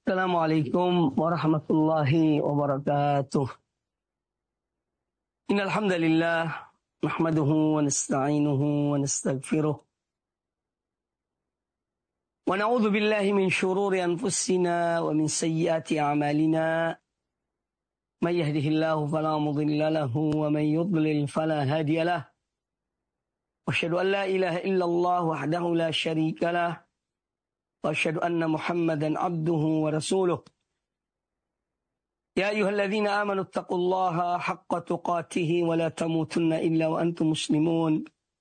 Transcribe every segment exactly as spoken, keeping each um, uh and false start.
Assalamualaikum warahmatullahi wabarakatuh. Innal hamdalillah nahmaduhu wa nasta'inuhu wa nastaghfiruh. Wa na'udzu billahi min shururi anfusina wa min sayyiati a'malina. May yahdihillahu fala mudilla lahu wa may yudlil fala hadiya lahu. Wa asyhadu an la ilaha illallah wahdahu la syarika lahu. Wa asyhadu anna Muhammadan abduhu wa rasuluh. Ya ayyuhalladzina amanu taqullaha haqqa tuqatih wa la tamutunna illa wa antum muslimun.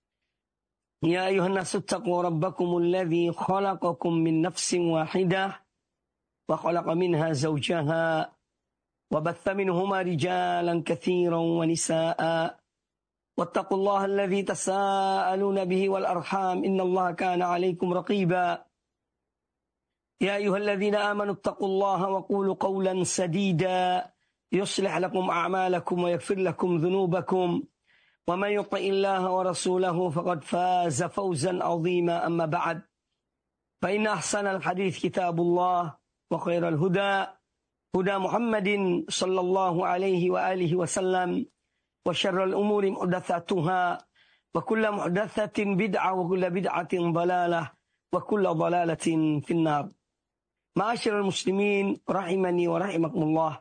Ya ayyuhan nasu taqu rabbakumul ladzi khalaqakum min nafsin wahidah wa khalaqa minha zawjaha wa batha minhuma rijalan katsiran wa nisaa'a. Wattaqullaha alladzi tasaaluna bihi wal arham innallaha kana 'alaikum raqiba. يا أيها الذين آمنوا اتقوا الله وقولوا قولا سديدا يصلح لكم أعمالكم ويغفر لكم ذنوبكم ومن يطع الله ورسوله فقد فاز فوزا عظيما أما بعد فإن أحسن الحديث كتاب الله وخير الهدى هدى محمد صلى الله عليه وآله وسلم وشر الأمور محدثاتها وكل محدثة بدعة وكل بدعة ضلالة وكل ضلالة في النار. Ma'asyiral muslimin rahimani wa rahimakumullah.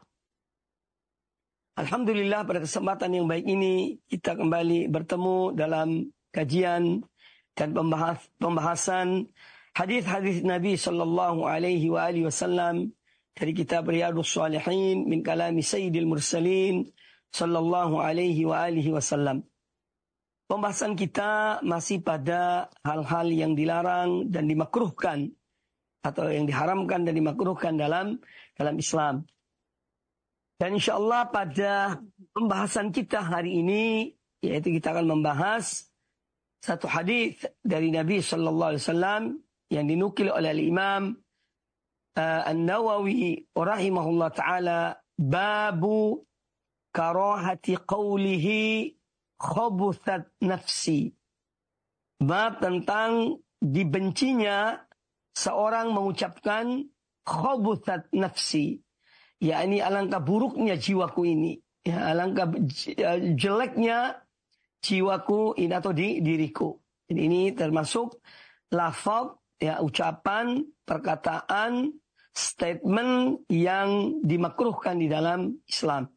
Alhamdulillah pada kesempatan yang baik ini kita kembali bertemu dalam kajian dan pembahas, pembahasan hadis-hadis Nabi sallallahu alaihi wa alihi wasallam dari kitab Riyadhus Shalihin min kalami Sayyidil Mursalin sallallahu alaihi wa alihi wasallam. Pembahasan kita masih pada hal-hal yang dilarang dan dimakruhkan atau yang diharamkan dan dimakruhkan dalam dalam Islam. Dan insyaallah pada pembahasan kita hari ini yaitu kita akan membahas satu hadis dari Nabi sallallahu alaihi wasallam yang dinukil oleh Imam uh, An-Nawawi rahimahullah taala, babu karahati qawlihi khabuthat nafsi. Bab tentang dibencinya seorang mengucapkan khabuthat nafsi, yakni alangkah buruknya jiwaku ini, ya, alangkah jeleknya jiwaku ini atau di diriku. Jadi ini termasuk lafaz, ya, ucapan, perkataan, statement yang dimakruhkan di dalam Islam.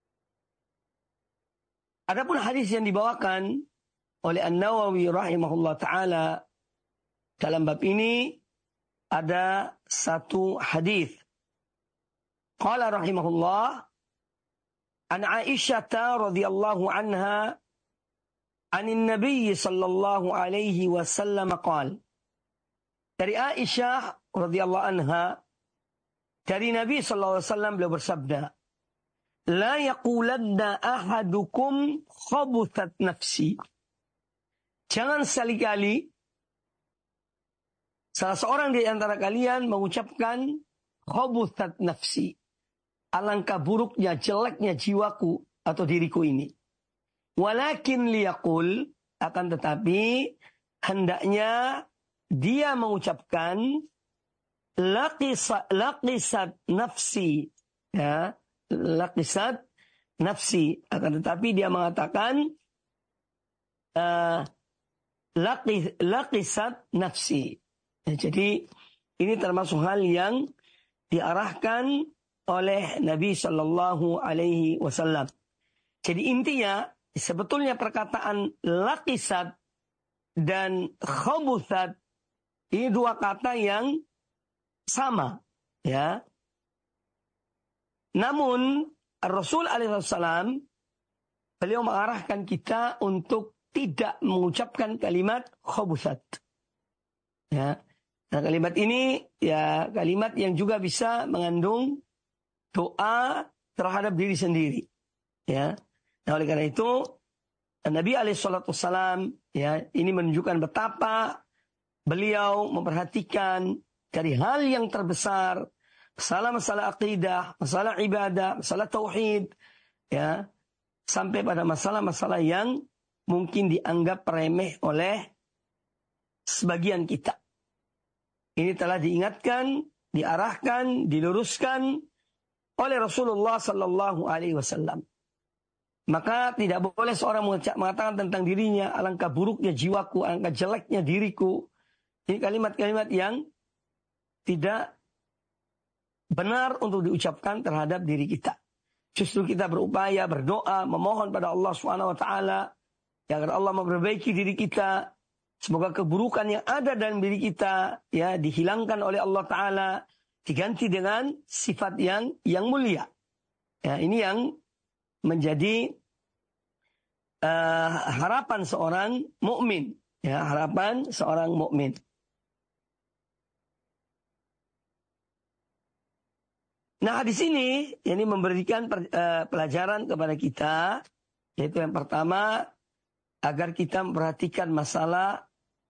Adapun hadis yang dibawakan oleh An-Nawawi rahimahullah taala dalam bab ini ada satu hadis. Qala rahimahullah an Aisyah radhiyallahu anha anin Nabi sallallahu alaihi wasallam qala. Dari Aisyah radhiyallahu anha dari Nabi sallallahu alaihi wasallam beliau bersabda, la yaqulanna ahadukum khabuthat nafsi. Jangan sekali-kali salah seorang di antara kalian mengucapkan khabuthat nafsi, alangkah buruknya, jeleknya jiwaku atau diriku ini. Walakin liyaqul, akan tetapi hendaknya dia mengucapkan laqisat, laqisat nafsi, ya, laqisat nafsi, akan tetapi dia mengatakan uh, laqis, laqisat nafsi. Ya, jadi ini termasuk hal yang diarahkan oleh Nabi Shallallahu Alaihi Wasallam. Jadi intinya sebetulnya perkataan laqisat dan khabuthat ini dua kata yang sama, ya. Namun Rasul Alaihi Wasallam beliau mengarahkan kita untuk tidak mengucapkan kalimat khabuthat, ya. Nah, kalimat ini ya kalimat yang juga bisa mengandung doa terhadap diri sendiri, ya. Nah, oleh karena itu Nabi alaihi salatu wassalam, ya, ini menunjukkan betapa beliau memperhatikan dari hal yang terbesar, masalah-masalah akidah, masalah ibadah, masalah tauhid, ya, sampai pada masalah-masalah yang mungkin dianggap remeh oleh sebagian kita. Ini telah diingatkan diarahkan, diluruskan oleh Rasulullah Sallallahu Alaihi Wasallam. Maka tidak boleh seorang mengatakan tentang dirinya, alangkah buruknya jiwaku, alangkah jeleknya diriku. Ini kalimat-kalimat yang tidak benar untuk diucapkan terhadap diri kita. Justru kita berupaya, berdoa, memohon pada Allah Subhanahu Wa Taala agar Allah memperbaiki diri kita. Semoga keburukan yang ada dalam diri kita ya dihilangkan oleh Allah Taala, diganti dengan sifat yang yang mulia. Ya, ini yang menjadi uh, harapan seorang mukmin, ya, harapan seorang mukmin. Nah, di sini ini memberikan per, uh, pelajaran kepada kita, yaitu yang pertama agar kita memperhatikan masalah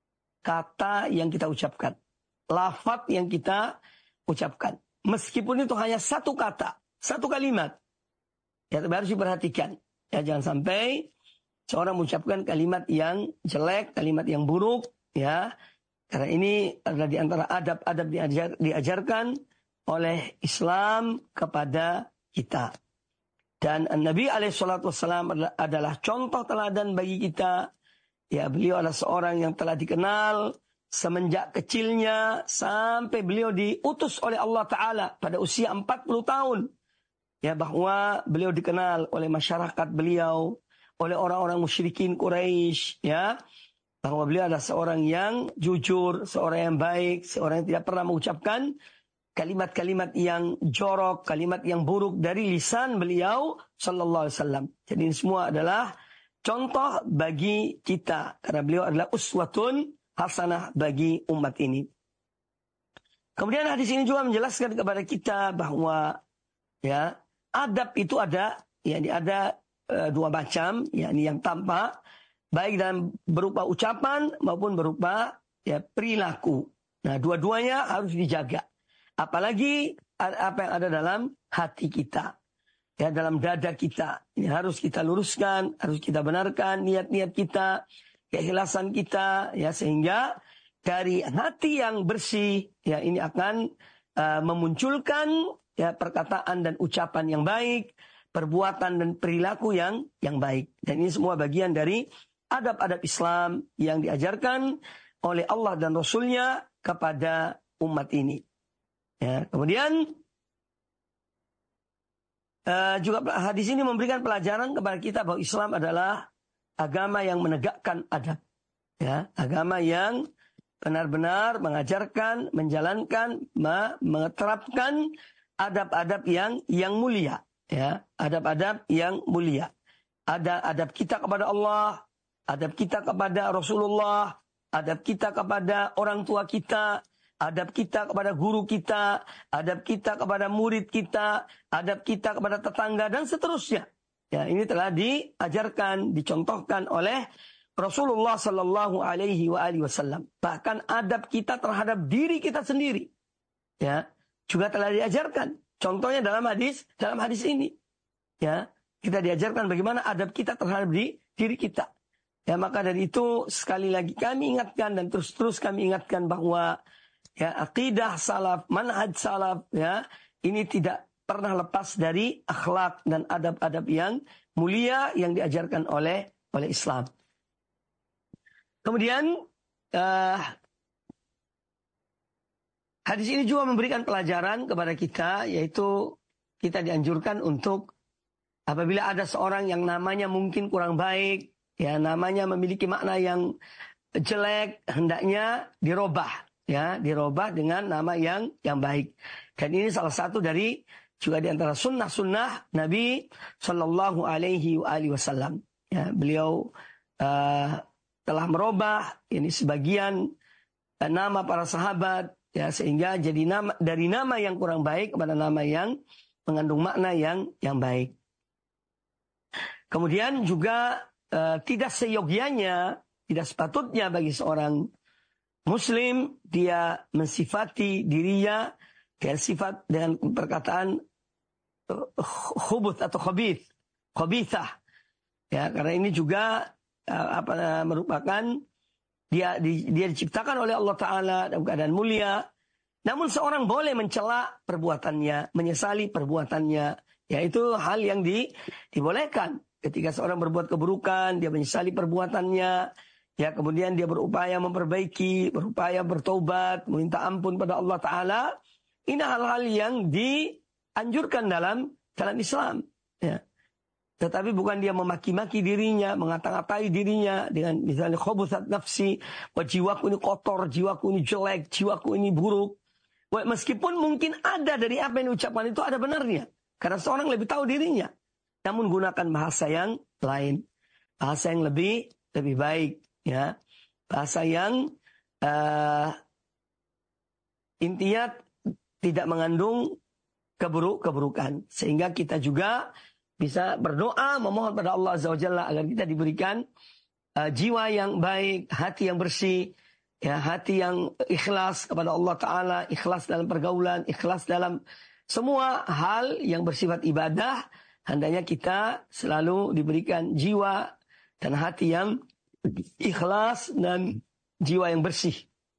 kata yang kita ucapkan, lafaz yang kita ucapkan. Meskipun itu hanya satu kata, satu kalimat, ya harus diperhatikan. Ya, jangan sampai seorang mengucapkan kalimat yang jelek, kalimat yang buruk, ya. Karena ini adalah di antara adab-adab diajar, diajarkan oleh Islam kepada kita. Dan Nabi alaihi salatu wassalam adalah, adalah contoh teladan bagi kita. Ya, beliau adalah seorang yang telah dikenal semenjak kecilnya sampai beliau diutus oleh Allah Ta'ala pada usia empat puluh tahun. Ya, bahwa beliau dikenal oleh masyarakat beliau, oleh orang-orang musyrikin Quraisy, ya, bahwa beliau adalah seorang yang jujur, seorang yang baik, seorang yang tidak pernah mengucapkan kalimat-kalimat yang jorok, kalimat yang buruk dari lisan beliau sallallahu alaihi wasallam. Jadi ini semua adalah contoh bagi kita karena beliau adalah uswatun hasanah bagi umat ini. Kemudian hadis ini juga menjelaskan kepada kita bahwa ya adab itu ada, yakni ada e, dua macam, yakni yang tampak baik dalam berupa ucapan maupun berupa ya perilaku. Nah, dua-duanya harus dijaga. Apalagi apa yang ada dalam hati kita. Ya, dalam dada kita. Ini harus kita luruskan, harus kita benarkan niat-niat kita, keikhlasan kita, ya, sehingga dari hati yang bersih, ya, ini akan uh, memunculkan ya perkataan dan ucapan yang baik, perbuatan dan perilaku yang yang baik. Dan ini semua bagian dari adab-adab Islam yang diajarkan oleh Allah dan Rasul-Nya kepada umat ini. Ya, kemudian Uh, juga hadis ini memberikan pelajaran kepada kita bahwa Islam adalah agama yang menegakkan adab, ya, agama yang benar-benar mengajarkan, menjalankan, menerapkan adab-adab yang yang mulia, ya, adab-adab yang mulia. Ada adab kita kepada Allah, adab kita kepada Rasulullah, adab kita kepada orang tua kita, adab kita kepada guru kita, adab kita kepada murid kita, adab kita kepada tetangga, dan seterusnya. Ya, ini telah diajarkan, dicontohkan oleh Rasulullah Sallallahu Alaihi Wasallam. Bahkan adab kita terhadap diri kita sendiri, ya, juga telah diajarkan. Contohnya dalam hadis, dalam hadis ini, ya, kita diajarkan bagaimana adab kita terhadap di, diri kita. Ya, maka dari itu sekali lagi kami ingatkan dan terus-terus kami ingatkan bahwa ya, akidah salaf, manhaj salaf, ya, ini tidak pernah lepas dari akhlak dan adab-adab yang mulia yang diajarkan oleh oleh Islam. Kemudian uh, hadis ini juga memberikan pelajaran kepada kita, yaitu kita dianjurkan untuk apabila ada seorang yang namanya mungkin kurang baik, ya, namanya memiliki makna yang jelek, hendaknya dirubah. Ya, dirubah dengan nama yang yang baik. Dan ini salah satu dari juga di antara sunnah-sunnah Nabi Sallallahu Alaihi Wasallam. Ya, beliau uh, telah merubah ini sebagian uh, nama para sahabat, ya, sehingga jadi nama dari nama yang kurang baik kepada nama yang mengandung makna yang yang baik. Kemudian juga uh, tidak seyogianya, tidak sepatutnya bagi seorang Muslim dia mensifati dirinya dengan sifat dengan perkataan khubuth atau khabith, khabithah. Ya, karena ini juga uh, apa merupakan dia di, dia diciptakan oleh Allah Taala dalam keadaan mulia, Namun seorang boleh mencela perbuatannya, menyesali perbuatannya. Ya, itu hal yang di, dibolehkan. Ketika seorang berbuat keburukan, dia menyesali perbuatannya. Ya, kemudian dia berupaya memperbaiki, berupaya bertobat, meminta ampun pada Allah Ta'ala. Ini hal-hal yang dianjurkan dalam dalam Islam. Ya. Tetapi bukan dia memaki-maki dirinya, mengata-ngatai dirinya dengan misalnya khobusat nafsi, wah jiwaku ini kotor, jiwaku ini jelek, jiwaku ini buruk. Wah, meskipun mungkin ada dari apa yang diucapkan itu ada benarnya. Karena seorang lebih tahu dirinya. Namun gunakan bahasa yang lain. Bahasa yang lebih lebih baik. Ya, bahasa yang uh, intinya tidak mengandung keburuk keburukan, sehingga kita juga bisa berdoa memohon pada Allah Azza wa Jalla agar kita diberikan uh, jiwa yang baik, hati yang bersih, ya, hati yang ikhlas kepada Allah Taala, ikhlas dalam pergaulan, ikhlas dalam semua hal yang bersifat ibadah. Hendaknya kita selalu diberikan jiwa dan hati yang ikhlas dan jiwa yang bersih.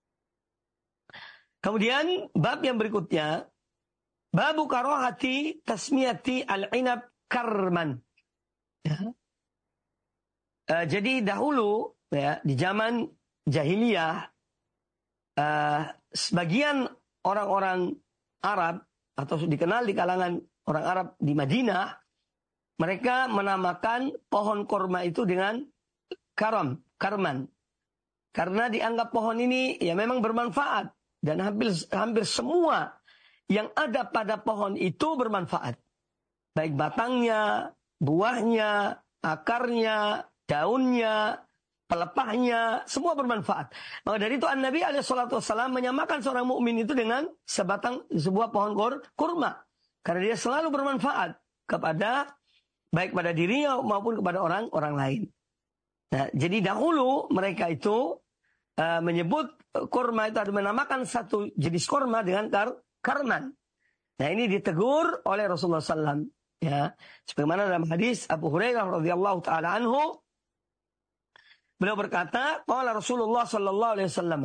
Kemudian bab yang berikutnya, babu karahati tasmiyati al-inab karman. Ya. Uh, jadi dahulu ya, di zaman jahiliyah, uh, sebagian orang-orang Arab atau dikenal di kalangan orang Arab di Madinah, mereka menamakan pohon korma itu dengan karam, karman. Karena dianggap pohon ini ya memang bermanfaat. Dan hampir, hampir semua yang ada pada pohon itu bermanfaat. Baik batangnya, buahnya, akarnya, daunnya, pelepahnya, semua bermanfaat. Maka dari itu An-Nabi alaihi salatu wassalam menyamakan seorang mukmin itu dengan sebatang sebuah pohon kur, kurma. Karena dia selalu bermanfaat kepada baik pada dirinya maupun kepada orang-orang lain. Nah, jadi dahulu mereka itu uh, menyebut kurma itu ada menamakan satu jenis kurma dengan kar, karman. Nah, ini ditegur oleh Rasulullah sallallahu alaihi wasallam. Ya, sebagaimana dalam hadis Abu Hurairah radhiyallahu taala anhu, beliau berkata, qala Rasulullah sallallahu alaihi wasallam.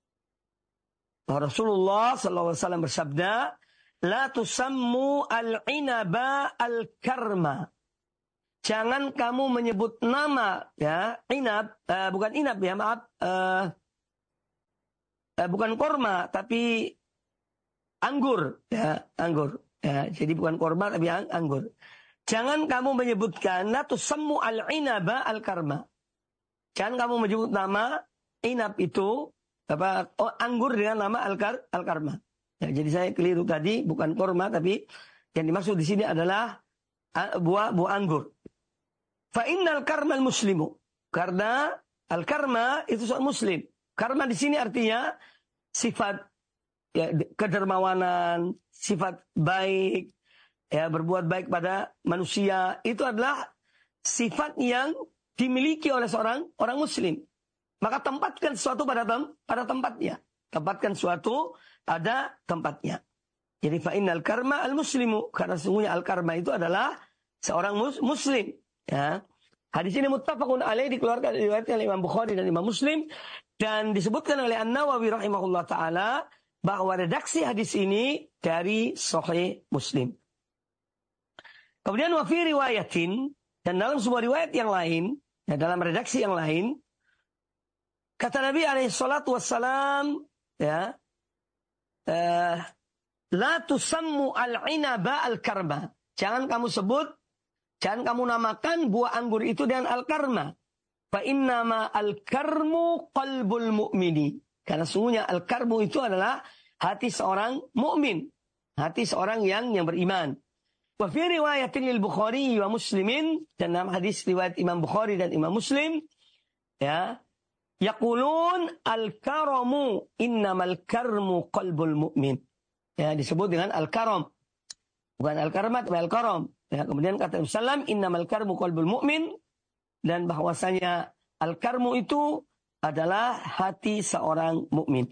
Rasulullah sallallahu alaihi wasallam bersabda, la tusammu al-inaba al-karma. Jangan kamu menyebut nama ya inab, uh, bukan inab ya maaf, uh, uh, bukan korma tapi anggur ya anggur ya. Jadi bukan korma tapi ang anggur. Jangan kamu menyebutkan la tusammu al-inaba al-karma. Jangan kamu menyebut nama inab itu apa oh, anggur dengan nama al-kar al-karma. Ya, jadi saya keliru tadi, bukan korma tapi yang dimaksud di sini adalah uh, buah buah anggur. Fa innal karma al-muslimu. Karena al-karma itu seorang muslim. Karma di sini artinya sifat ya, kedermawanan, sifat baik, ya berbuat baik pada manusia. Itu adalah sifat yang dimiliki oleh seorang orang muslim. Maka tempatkan sesuatu pada tem pada tempatnya. Tempatkan sesuatu pada tempatnya. Jadi fa innal karma al-muslimu. Karena sesungguhnya al-karma itu adalah seorang mus muslim. Ya. Hadis ini muttafaqun alaih, dikeluarkan riwayatnya oleh Imam Bukhari dan Imam Muslim, dan disebutkan oleh An-Nawawi rahimahullah taala bahwa redaksi hadis ini dari Sahih Muslim. Kemudian wa fi riwayatin, dan dalam sebuah riwayat yang lain, ya, dalam redaksi yang lain, kata Nabi alaihi salatu wassalam, ya, uh, la tusammu al-inaba al-karma. Jangan kamu sebut, jangan kamu namakan buah anggur itu dengan al-karma. Fa innama al-karmu qalbul mu'mini. Karena sungguhnya al-karmu itu adalah hati seorang mukmin, hati seorang yang yang beriman. Wa fi riwayatin lil Bukhari wa Muslimin, dan dalam hadis riwayat Imam Bukhari dan Imam Muslim, ya, yaqulun al-karamu innamal karmu qalbul mu'min. Ya, disebut dengan al-karam. Bukan al-karmat, tapi al-karam. Ya, kemudian kata Rasulullah, innamal karmu qalbul mu'min, dan bahwasanya al-karmu itu adalah hati seorang mukmin.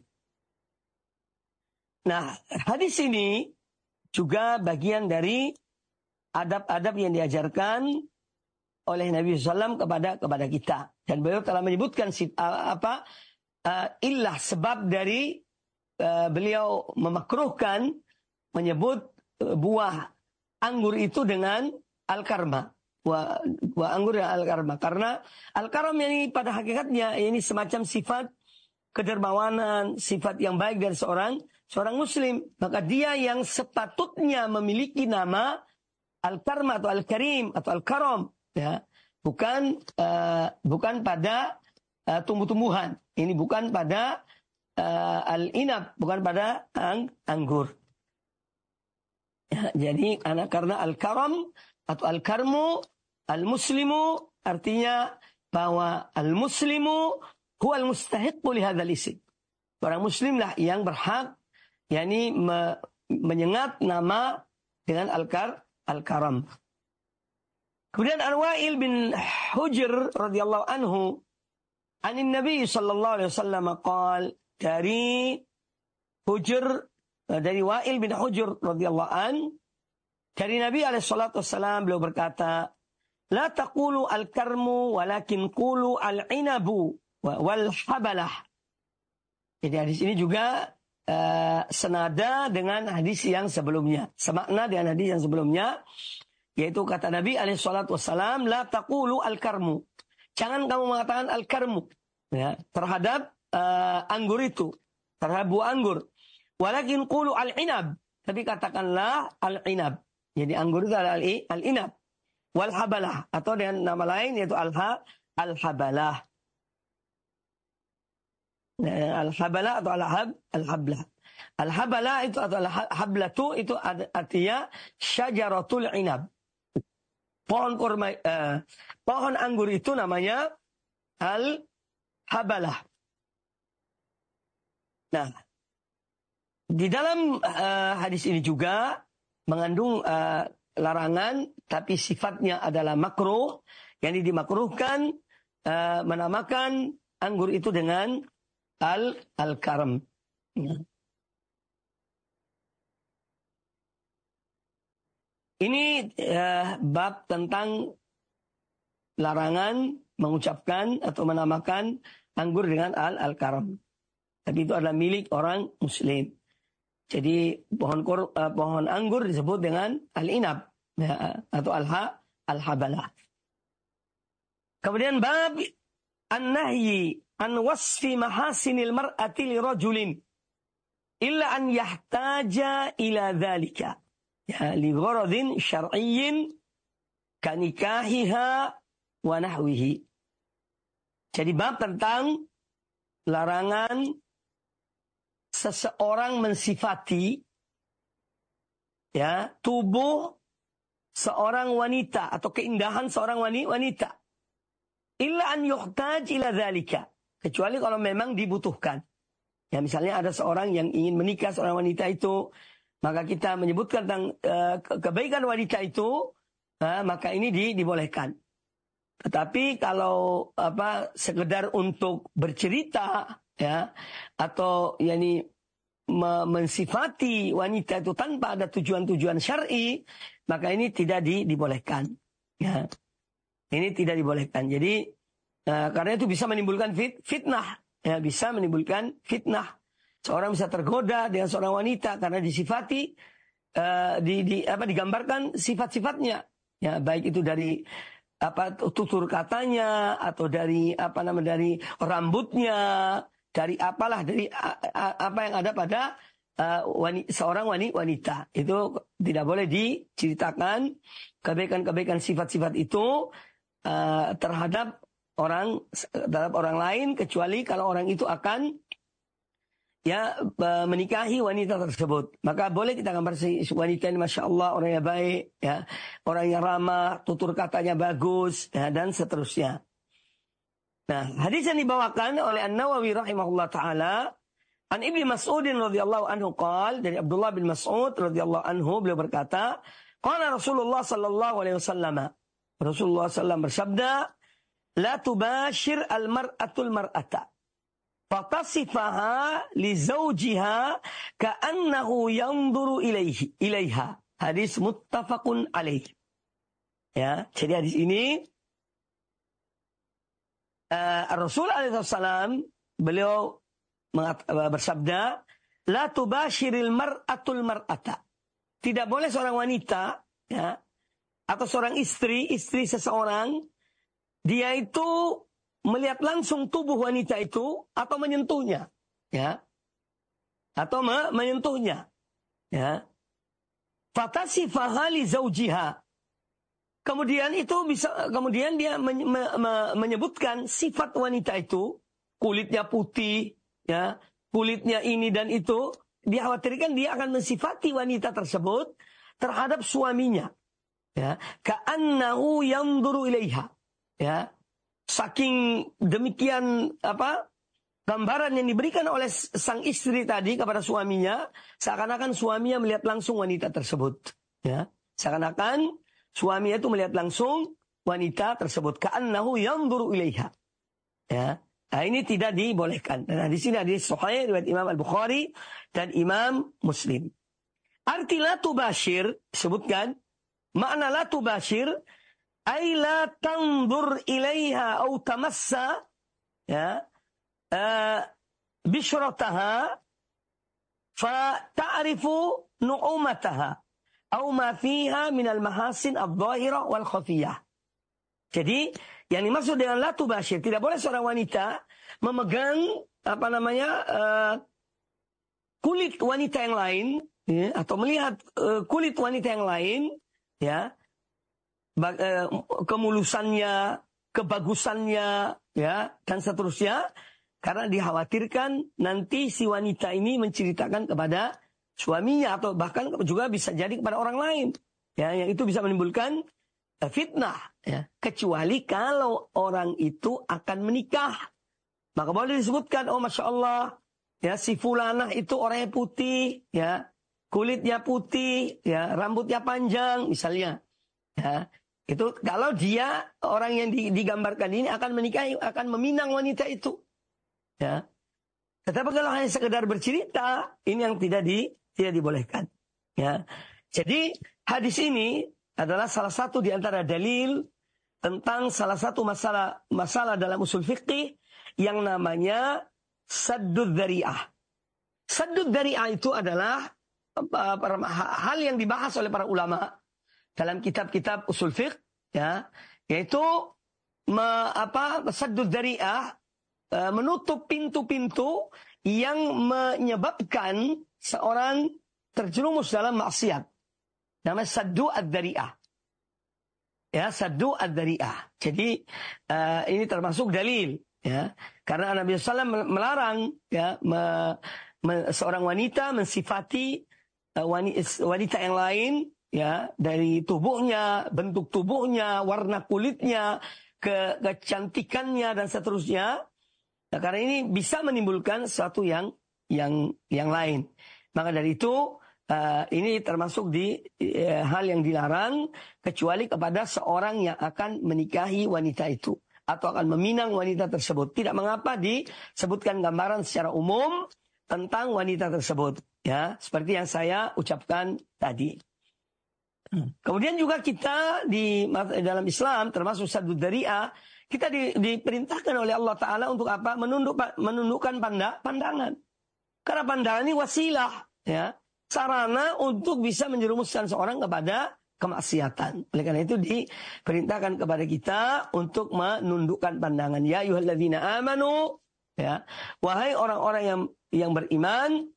Nah, hadis ini juga bagian dari adab-adab yang diajarkan oleh Nabi shallallahu alaihi wasallam kepada kepada kita. Dan beliau telah menyebutkan apa uh, illah sebab dari uh, beliau memakruhkan menyebut uh, buah anggur itu dengan al-karma. Buah, buah anggur dengan al-karma. Karena al-karam ini pada hakikatnya ini semacam sifat kedermawanan, sifat yang baik dari seorang seorang muslim. Maka dia yang sepatutnya memiliki nama al-karma atau al-karim atau al-karam, ya. Bukan uh, bukan pada uh, tumbuh-tumbuhan. Ini bukan pada uh, al-inab, bukan pada ang anggur. Ya, jadi anak karena al-karam atau al-karmu, al-muslimu artinya bahwa al-muslimu huwa al-mustahiqqu li hadzal isim. Orang muslimlah yang berhak yakni me menyengat nama dengan al-kar al-karam. Kemudian Al-Wa'il bin Hujr radhiyallahu anhu anin Nabi sallallahu alaihi wasallam qaal, dari Hujr, dari Wa'il bin Hujr radhiyallahu an, dari Nabi alaihi salatu wasallam beliau berkata, la taqulu al-karmu walakin qulu al-inabu wal habalah. Jadi hadis ini juga uh, senada dengan hadis yang sebelumnya, semakna dengan hadis yang sebelumnya. Yaitu kata Nabi alaihi salatu wassalam, la taqulu al-karmu. Jangan kamu mengatakan al-karmu, ya, terhadap uh, anggur itu, terhadap buah anggur. Walakin qulu al-inab. Tapi katakanlah al-inab. Jadi anggur itu adalah al-inab. Wal habalah. Atau dengan nama lain yaitu al-ha, al-habalah. Al-habalah atau al-hab, al-hablah. Al-habalah itu atau al-hablatu itu artinya syajaratul inab. Pohon kurma, uh, pohon anggur itu namanya al-habalah. Nah, di dalam uh, hadis ini juga mengandung uh, larangan, tapi sifatnya adalah makruh. Yang dimakruhkan uh, menamakan anggur itu dengan al al-karam. Ya. Ini uh, bab tentang larangan mengucapkan atau menamakan anggur dengan al-al-karam. Tapi itu adalah milik orang muslim. Jadi pohon kur, uh, pohon anggur disebut dengan al-inab, ya, atau al-ha, al-habalah. Kemudian bab an-nahyi an wasfi mahasinil mar'ati li rajulin illa an yahtaja ila dhalika. Ya, li gharadin syar'iyyin kanikahiha wa nahwihi. Jadi bab tentang larangan seseorang mensifati, ya, tubuh seorang wanita atau keindahan seorang wanita illa an yuhtaj ila dzalika, kecuali kalau memang dibutuhkan. Ya, misalnya ada seorang yang ingin menikah seorang wanita itu, maka kita menyebutkan tentang uh, kebaikan wanita itu, uh, maka ini di, dibolehkan. Tetapi kalau apa sekedar untuk bercerita, ya, atau yakni me mensifati wanita itu tanpa ada tujuan-tujuan syar'i, maka ini tidak di, dibolehkan. Ya, ini tidak dibolehkan. Jadi uh, karena itu bisa menimbulkan fit, fitnah, ya, bisa menimbulkan fitnah. Seorang bisa tergoda dengan seorang wanita karena disifati, uh, di, di, apa, digambarkan sifat-sifatnya. Ya, baik itu dari apa tutur katanya atau dari apa nama dari rambutnya, dari apalah dari a, a, apa yang ada pada uh, wanita, seorang wanita. Itu tidak boleh diceritakan kebaikan-kebaikan sifat-sifat itu uh, terhadap orang terhadap orang lain, kecuali kalau orang itu akan ya menikahi wanita tersebut. Maka boleh kita gambar si wanita ini, masya Allah, orang yang baik, ya, orang yang ramah, tutur katanya bagus, ya, dan seterusnya. Nah, hadis yang dibawakan oleh An-Nawawi rahimahullah taala, an Ibnu Mas'ud radhiyallahu anhu qaal, dari Abdullah bin Mas'ud radhiyallahu anhu, beliau berkata, qala Rasulullah sallallahu alaihi wasallam, Rasulullah sallallahu alaihi wasallam bersabda, la tubashir al-mar'atul mar'ata fatasifaha li zawjiha ka'annahu yanzuru ilaihi ilaiha. Hadis muttafaqun alaih. Ya, jadi hadis ini uh, Rasul alaihi wasallam beliau mengat, uh, bersabda, la tubashiril mar'atul mar'ata. Tidak boleh seorang wanita, ya, atau seorang istri, istri seseorang, dia itu melihat langsung tubuh wanita itu atau menyentuhnya, ya, atau me menyentuhnya, ya. Fatasifaha li zaujiha. Kemudian itu bisa, kemudian dia men, me, me, menyebutkan sifat wanita itu, kulitnya putih, ya, kulitnya ini dan itu, dikhawatirkan dia akan mensifati wanita tersebut terhadap suaminya, ya, ka'annahu yanzuru ilaiha, ya, saking demikian apa gambaran yang diberikan oleh sang istri tadi kepada suaminya, seakan-akan suaminya melihat langsung wanita tersebut, ya, seakan-akan suaminya itu melihat langsung wanita tersebut, ka'annahu yanzuru ilaiha, ya. Nah, ini tidak dibolehkan. Nah, di sini ada sahih riwayat Imam Al-Bukhari dan Imam Muslim. Arti la tubashir sebutkan makna la tubashir ay la tanzur ilaiha atau tamassa, ya, uh, bishrataha fa ta'rifu nu'umataha atau ma fiha min al-mahasin adh-dhahirah wal khafiyah. Jadi yang dimaksud dengan la tubashir, tidak boleh seorang wanita memegang apa namanya uh, kulit wanita yang lain, ya, atau melihat uh, kulit wanita yang lain, ya, bag, uh, kemulusannya, kebagusannya, ya, dan seterusnya, karena dikhawatirkan nanti si wanita ini menceritakan kepada suaminya atau bahkan juga bisa jadi kepada orang lain, ya, yang itu bisa menimbulkan fitnah, ya, kecuali kalau orang itu akan menikah, maka boleh disebutkan, oh masya Allah, ya, si fulanah itu orangnya putih, ya, kulitnya putih, ya, rambutnya panjang, misalnya, ya, itu kalau dia orang yang digambarkan ini akan menikahi, akan meminang wanita itu, ya. Tetapi kalau hanya sekedar bercerita, ini yang tidak di tidak dibolehkan, ya. Jadi hadis ini adalah salah satu di antara dalil tentang salah satu masalah masalah dalam usul fikih yang namanya saddud dzari'ah. Saddud dzari'ah itu adalah uh, hal yang dibahas oleh para ulama dalam kitab-kitab usul fiqh, ya, yaitu me, apa saddud dzari'ah, uh, menutup pintu-pintu yang menyebabkan seorang terjerumus dalam maksiat. Namanya saddu ad-dzari'ah. Ya, saddu ad-dzari'ah. Jadi uh, ini termasuk dalil, ya. Karena Nabi sallallahu alaihi wasallam melarang, ya, me, me, seorang wanita mensifati uh, wanita, wanita yang lain, ya, dari tubuhnya, bentuk tubuhnya, warna kulitnya, ke kecantikannya dan seterusnya. Nah, karena ini bisa menimbulkan sesuatu yang yang yang lain. Maka dari itu Uh, ini termasuk di uh, hal yang dilarang kecuali kepada seorang yang akan menikahi wanita itu atau akan meminang wanita tersebut. Tidak mengapa disebutkan gambaran secara umum tentang wanita tersebut, ya, seperti yang saya ucapkan tadi. Kemudian juga kita di dalam Islam termasuk saddud dzari'ah, kita di, diperintahkan oleh Allah Ta'ala untuk apa? Menunduk, menundukkan panda, pandangan. Karena pandangan ini wasilah, ya, sarana untuk bisa menjerumuskan seorang kepada kemaksiatan. Oleh karena itu diperintahkan kepada kita untuk menundukkan pandangan. Ya ayyuhalladzina amanu, ya, wahai orang-orang yang yang beriman,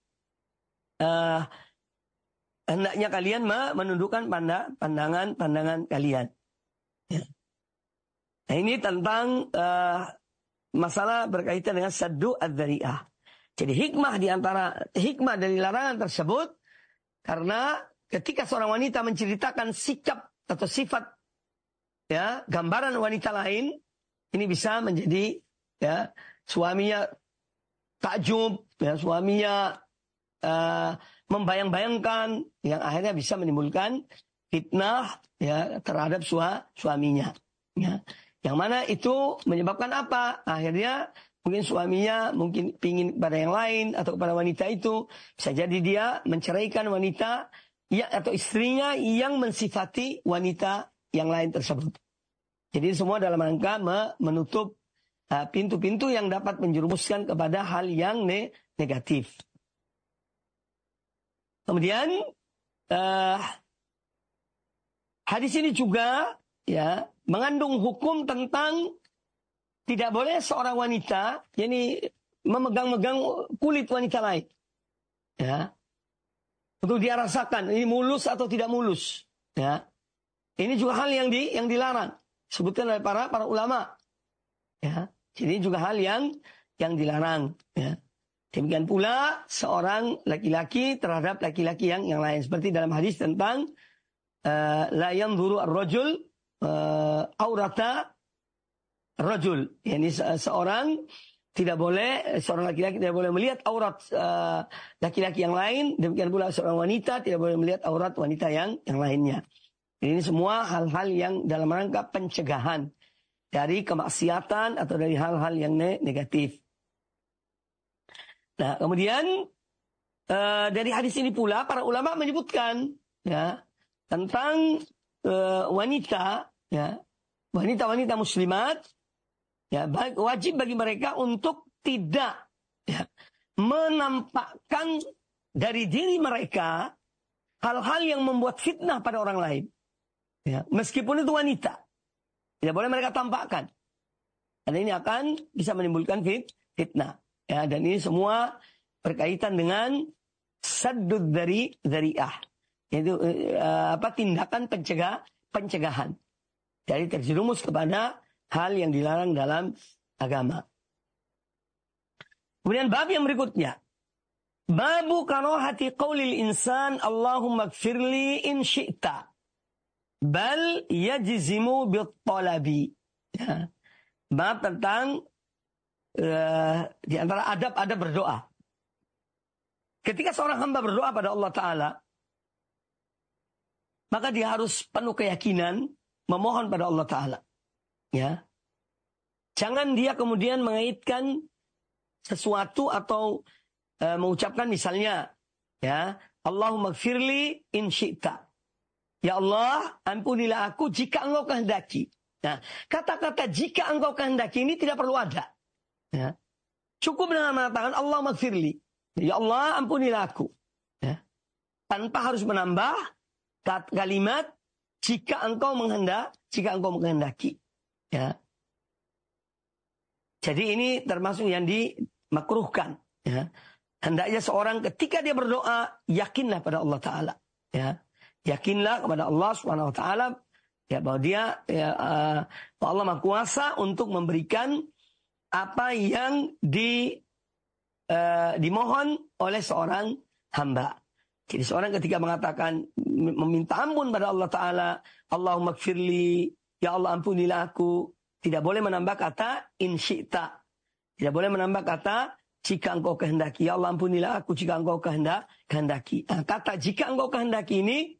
uh, hendaknya kalian menundukkan pandangan-pandangan kalian. Ya. Nah, ini tentang uh, masalah berkaitan dengan saddu ad-dzari'ah. Jadi hikmah di antara hikmah dari larangan tersebut, karena ketika seorang wanita menceritakan sikap atau sifat, ya, gambaran wanita lain, ini bisa menjadi, ya, suaminya takjub, ya, suaminya uh, membayang-bayangkan, yang akhirnya bisa menimbulkan fitnah, ya, terhadap sua, suaminya, ya. Yang mana itu menyebabkan apa? Akhirnya mungkin suaminya mungkin pingin kepada yang lain atau kepada wanita itu. Bisa jadi dia menceraikan wanita, ya, atau istrinya yang mensifati wanita yang lain tersebut. Jadi semua dalam rangka menutup pintu-pintu uh, yang dapat menjerumuskan kepada hal yang ne negatif. Kemudian uh, hadis ini juga ya mengandung hukum tentang tidak boleh seorang wanita yakni memegang-megang kulit wanita lain. Ya. Untuk dia rasakan ini mulus atau tidak mulus. Ya. Ini juga hal yang di yang dilarang. Sebutkan oleh para para ulama. Ya. Jadi juga hal yang yang dilarang. Ya. Demikian pula seorang laki-laki terhadap laki-laki yang yang lain. Seperti dalam hadis tentang uh, la yanzuru ar-rajul uh, aurata rajul. Yani se seorang tidak boleh, seorang laki-laki tidak boleh melihat aurat uh, laki-laki yang lain. Demikian pula seorang wanita tidak boleh melihat aurat wanita yang yang lainnya. Ini semua hal-hal yang dalam rangka pencegahan dari kemaksiatan atau dari hal-hal yang ne negatif. Nah, kemudian uh, dari hadis ini pula para ulama menyebutkan ya tentang uh, wanita, ya wanita-wanita muslimat. Ya, wajib bagi mereka untuk tidak ya, menampakkan dari diri mereka hal-hal yang membuat fitnah pada orang lain. Ya, meskipun itu wanita, tidak boleh mereka tampakkan. Karena ini akan bisa menimbulkan fit, fitnah. Ya, dan ini semua berkaitan dengan saddud dari dzari'ah, yaitu uh, apa tindakan pencegah pencegahan dari terjerumus kepada hal yang dilarang dalam agama. Kemudian bab yang berikutnya. Babu karahati qaulil insan Allahumma gfirli in syi'ta. Bal yajzimu bit-talabi. Ya. Bab tentang uh, di antara adab-adab berdoa. Ketika seorang hamba berdoa pada Allah Ta'ala, maka dia harus penuh keyakinan memohon pada Allah Ta'ala. Ya, jangan dia kemudian mengaitkan sesuatu atau e, mengucapkan misalnya, ya Allahumma gfirli in syi'ta. Ya Allah, ampunilah aku jika engkau kehendaki. Nah, kata-kata jika engkau kehendaki ini tidak perlu ada. Ya. Cukup dengan mengatakan Allahumma gfirli. Ya Allah, ampunilah aku. Ya. Tanpa harus menambah kalimat jika engkau menghendak, jika engkau menghendaki. Ya. Jadi ini termasuk yang dimakruhkan. Ya. Hendaknya seorang ketika dia berdoa, yakinlah pada Allah Ta'ala. Ya. Yakinlah kepada Allah Subhanahu Wa Ta'ala. Ya, bahwa dia, ya, uh, Allah Maha Kuasa untuk memberikan apa yang di, uh, dimohon oleh seorang hamba. Jadi seorang ketika mengatakan, meminta ampun pada Allah Ta'ala, Allahumma gfirli, ya Allah ampunilah aku. Tidak boleh menambah kata in syi'ta. Tidak boleh menambah kata jika engkau kehendaki. Ya Allah ampunilah aku jika engkau kehendak, kehendaki. Nah, kata jika engkau kehendaki ini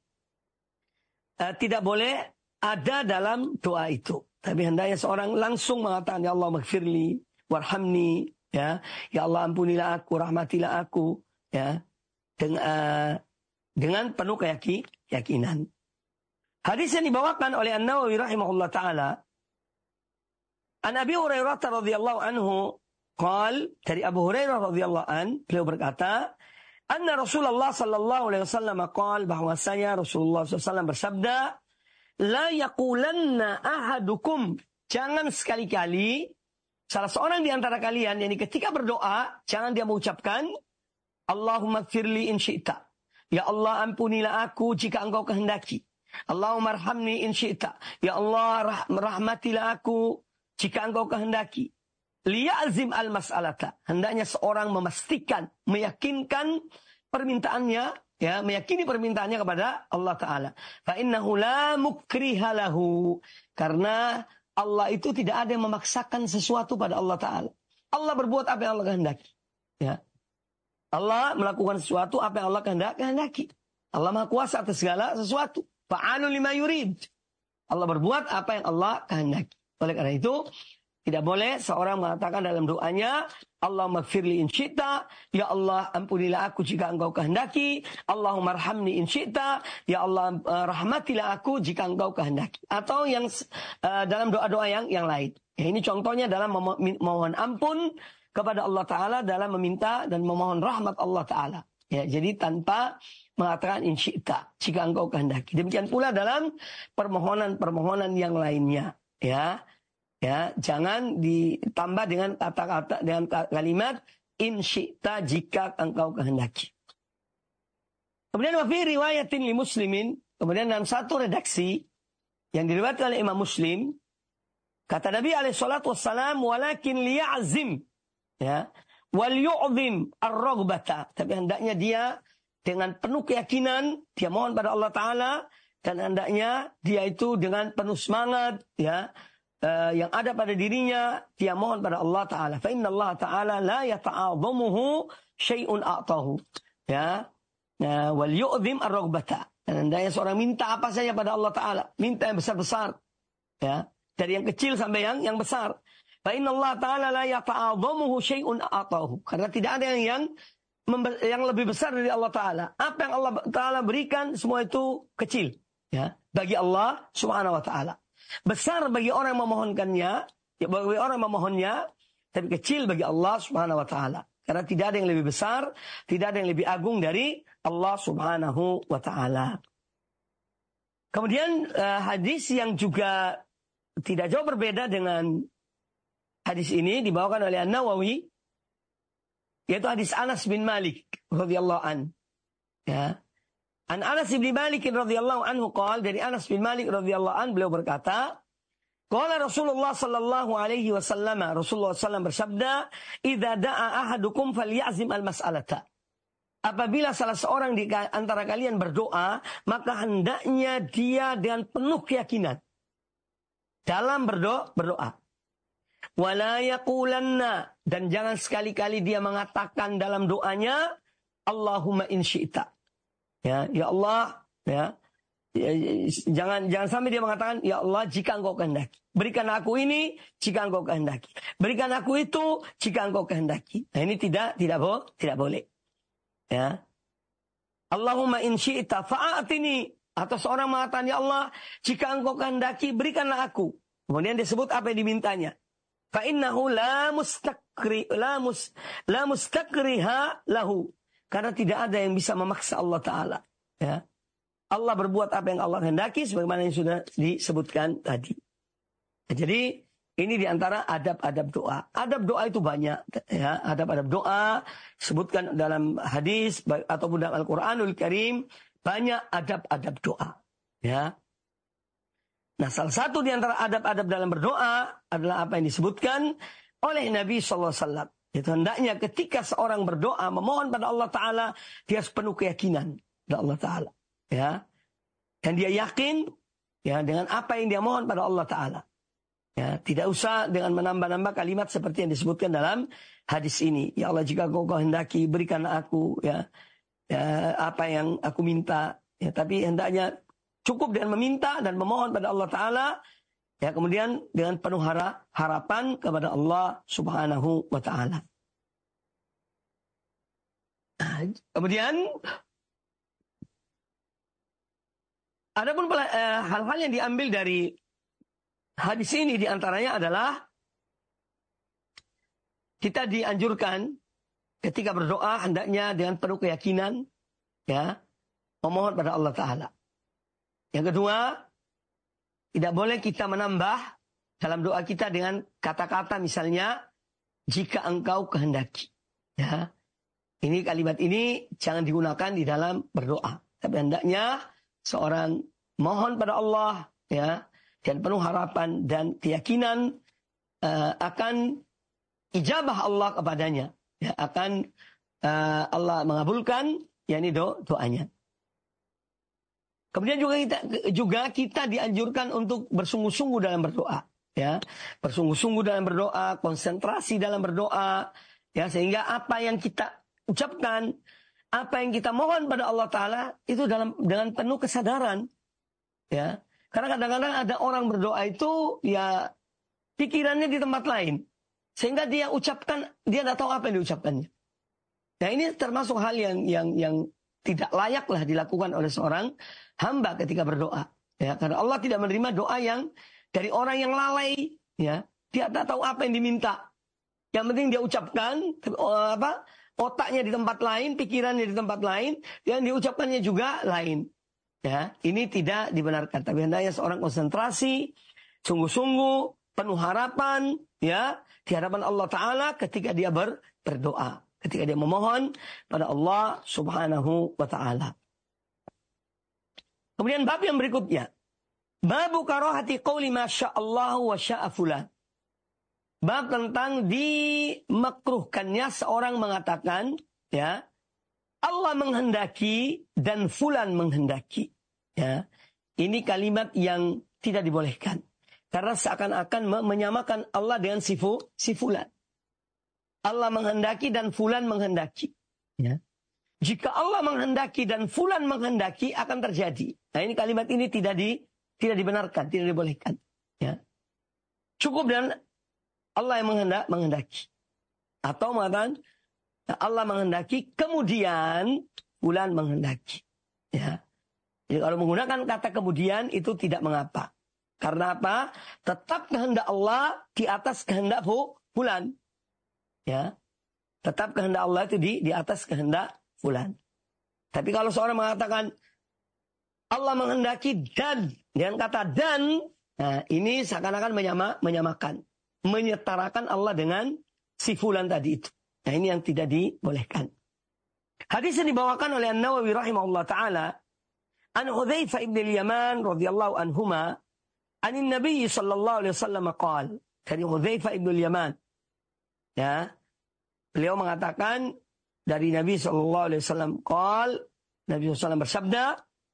uh, tidak boleh ada dalam doa itu. Tapi hendaknya seorang langsung mengatakan ya Allah maghfirli warhamni. Ya, ya Allah ampunilah aku, rahmatilah aku. Ya, dengan, uh, dengan penuh keyaki, keyakinan. Hadis yang dibawakan oleh An-Nawawi rahimahullah ta'ala. An Abi Hurairah radhiyallahu anhu qal, dari Abu Hurairah radhiyallahu an, beliau berkata, anna Rasulullah sallallahu alaihi wasallam qal, bahwasanya Rasulullah sallallahu alaihi wasallam bersabda, la yaqulanna ahadukum, jangan sekali-kali salah seorang di antara kalian, yakni ketika berdoa, jangan dia mengucapkan Allahumma gfirli in syi'ta. Ya Allah ampunilah aku jika engkau kehendaki. Allahumma arhamni in syi'ta. Ya Allah rah rahmatilah aku jika engkau kehendaki. Liya'zim al-mas'alata. Hendaknya seorang memastikan, meyakinkan permintaannya, ya, meyakini permintaannya kepada Allah Ta'ala. Fa innahu la mukriha lahu. Karena Allah itu tidak ada yang memaksakan sesuatu pada Allah Ta'ala. Allah berbuat apa yang Allah kehendaki. Ya. Allah melakukan sesuatu apa yang Allah kehendaki. Allah Maha Kuasa atas segala sesuatu. Fa'alun lima yurid. Allah berbuat apa yang Allah kehendaki. Oleh karena itu, tidak boleh seorang mengatakan dalam doanya, Allahumma gfirli in syi'ta, ya Allah ampunilah aku jika engkau kehendaki, Allahumma arhamni in syi'ta, ya Allah uh, rahmatilah aku jika engkau kehendaki. Atau yang uh, dalam doa-doa yang yang lain. Ya, ini contohnya dalam memohon ampun kepada Allah Ta'ala, dalam meminta dan memohon rahmat Allah Ta'ala. Ya, jadi tanpa mengatakan in syi'ta, jika engkau kehendaki. Demikian pula dalam permohonan-permohonan yang lainnya, ya. Ya, jangan ditambah dengan kata-kata dengan kalimat in syi'ta, jika engkau kehendaki. Kemudian wa fi riwayatin li Muslimin, kemudian dalam satu redaksi yang diriwayatkan oleh Imam Muslim, kata Nabi alaihi salatu wassalam, walakin liya'zim, ya, wal yu'zim ar-raghbata, tapi hendaknya dia dengan penuh keyakinan dia mohon pada Allah Taala, dan hendaknya dia itu dengan penuh semangat, ya, Uh, yang ada pada dirinya, dia mohon pada Allah Ta'ala. Fa inna Allah Ta'ala la yata'adhamuhu syai'un a'tahu. Ya. Uh, wal yu'zim ar-raghbata. Dan hendaknya seorang minta apa saja pada Allah Ta'ala. Minta yang besar-besar. Ya. Dari yang kecil sampai yang yang besar. Fa inna Allah Ta'ala la yata'adhamuhu syai'un a'tahu. Karena tidak ada yang yang, yang lebih besar dari Allah Ta'ala. Apa yang Allah Ta'ala berikan, semua itu kecil. Ya. Bagi Allah Subhanahu Wa Ta'ala. Besar bagi orang yang memohonkannya, ya bagi orang yang memohonnya, tapi kecil bagi Allah Subhanahu wa taala. Karena tidak ada yang lebih besar, tidak ada yang lebih agung dari Allah Subhanahu wa taala. Kemudian uh, hadis yang juga tidak jauh berbeda dengan hadis ini dibawakan oleh An-Nawawi, yaitu hadis Anas bin Malik radhiyallahu an. Ya. An Anas bin Malik radhiyallahu anhu qala, dari Anas bin Malik radhiyallahu an beliau berkata, qala Rasulullah sallallahu alaihi wasallam, Rasulullah sallallahu alaihi wasallam bersabda, idza da'a ahadukum falyazim al-mas'alata. Apabila salah seorang di antara kalian berdoa, maka hendaknya dia dengan penuh keyakinan dalam berdoa, berdoa. Wala yaqulanna, dan jangan sekali-kali dia mengatakan dalam doanya, Allahumma in syi'ta. Ya, ya Allah, ya, ya, jangan jangan sampai dia mengatakan, ya Allah, jika engkau kehendaki. Berikan aku ini jika engkau kehendaki. Berikan aku itu jika engkau kehendaki. Nah, ini tidak tidak boleh, tidak boleh. Ya. Allahumma in syi'ta fa'atini, atau seorang mengatakan, ya Allah, jika engkau kehendaki berikanlah aku. Kemudian disebut apa yang dimintanya. Fa innahu la mustakri la mus la mustakriha lahu. Karena tidak ada yang bisa memaksa Allah Ta'ala. Ya. Allah berbuat apa yang Allah hendaki, sebagaimana yang sudah disebutkan tadi. Ya, jadi ini diantara adab-adab doa. Adab doa itu banyak. Ya. Adab-adab doa sebutkan dalam hadis ataupun dalam Al-Quranul Karim. Banyak adab-adab doa. Ya. Nah, salah satu diantara adab-adab dalam berdoa adalah apa yang disebutkan oleh Nabi Sallallahu Alaihi Wasallam. Itu hendaknya ketika seorang berdoa memohon pada Allah Ta'ala, dia sepenuh keyakinan pada Allah Ta'ala. Ya. Dan dia yakin, ya, dengan apa yang dia mohon pada Allah Ta'ala. Ya, tidak usah dengan menambah-nambah kalimat seperti yang disebutkan dalam hadis ini. Ya Allah, jika kau kehendaki, berikan aku, ya, ya, apa yang aku minta. Ya, tapi hendaknya cukup dengan meminta dan memohon pada Allah Ta'ala. Ya, kemudian dengan penuh harap, harapan kepada Allah Subhanahu wa Ta'ala. Kemudian adapun eh, hal-hal yang diambil dari hadis ini diantaranya adalah kita dianjurkan ketika berdoa hendaknya dengan penuh keyakinan, ya, memohon pada Allah Ta'ala. Yang kedua, tidak boleh kita menambah dalam doa kita dengan kata-kata misalnya, jika engkau kehendaki. Ya. Ini kalimat ini jangan digunakan di dalam berdoa. Tapi hendaknya seorang mohon pada Allah, ya, dan penuh harapan dan keyakinan uh, akan ijabah Allah kepadanya. Ya, akan uh, Allah mengabulkan, yakni do, doanya. Kemudian juga kita juga kita dianjurkan untuk bersungguh-sungguh dalam berdoa, ya. Bersungguh-sungguh dalam berdoa, konsentrasi dalam berdoa, ya, sehingga apa yang kita ucapkan, apa yang kita mohon pada Allah Ta'ala itu dalam dengan penuh kesadaran, ya. Karena kadang-kadang ada orang berdoa itu ya pikirannya di tempat lain, sehingga dia ucapkan, dia tidak tahu apa yang diucapkannya. Nah, ini termasuk hal yang yang yang tidak layaklah dilakukan oleh seorang hamba ketika berdoa, ya, karena Allah tidak menerima doa yang dari orang yang lalai, ya, dia tak tahu apa yang diminta, yang penting dia ucapkan, apa, otaknya di tempat lain, pikirannya di tempat lain, yang diucapkannya juga lain. Ya, ini tidak dibenarkan. Tapi hendaknya seorang konsentrasi, sungguh-sungguh, penuh harapan, ya, di hadapan Allah Ta'ala ketika dia ber, berdoa. Ketika dia memohon pada Allah Subhanahu wa Ta'ala. Kemudian bab yang berikutnya. Babu karahati qawli ma sya'allahu wa sya'a fulan. Bab tentang dimakruhkannya seorang mengatakan, ya, Allah menghendaki dan fulan menghendaki. Ya, ini kalimat yang tidak dibolehkan. Karena seakan-akan menyamakan Allah dengan si, fu, si fulan. Allah menghendaki dan fulan menghendaki. Ya. Jika Allah menghendaki dan fulan menghendaki akan terjadi. Nah ini kalimat ini tidak di, tidak dibenarkan, tidak dibolehkan. Ya. Cukup dan Allah yang menghendak, menghendaki. Atau mengatakan Allah menghendaki, kemudian fulan menghendaki. Ya. Jadi kalau menggunakan kata kemudian itu tidak mengapa. Karena apa? Tetap kehendak Allah di atas kehendak fulan. Ya. Tetap kehendak Allah itu di, di atas kehendak fulan. Tapi kalau seorang mengatakan Allah menghendaki dan, dengan kata dan, nah ini seakan-akan menyama, menyamakan. Menyetarakan Allah dengan si fulan tadi itu. Nah ini yang tidak dibolehkan. Hadis yang dibawakan oleh An-Nawawi rahimahullah ta'ala. An Hudzaifah ibn al-Yaman radhiyallahu anhuma. Anin Nabi sallallahu alaihi wasallam qala. Dari Hudzaifah ibn al-Yaman. Ya. Beliau mengatakan dari Nabi sallallahu alaihi wasallam qala. Nabi sallallahu alaihi wasallam bersabda.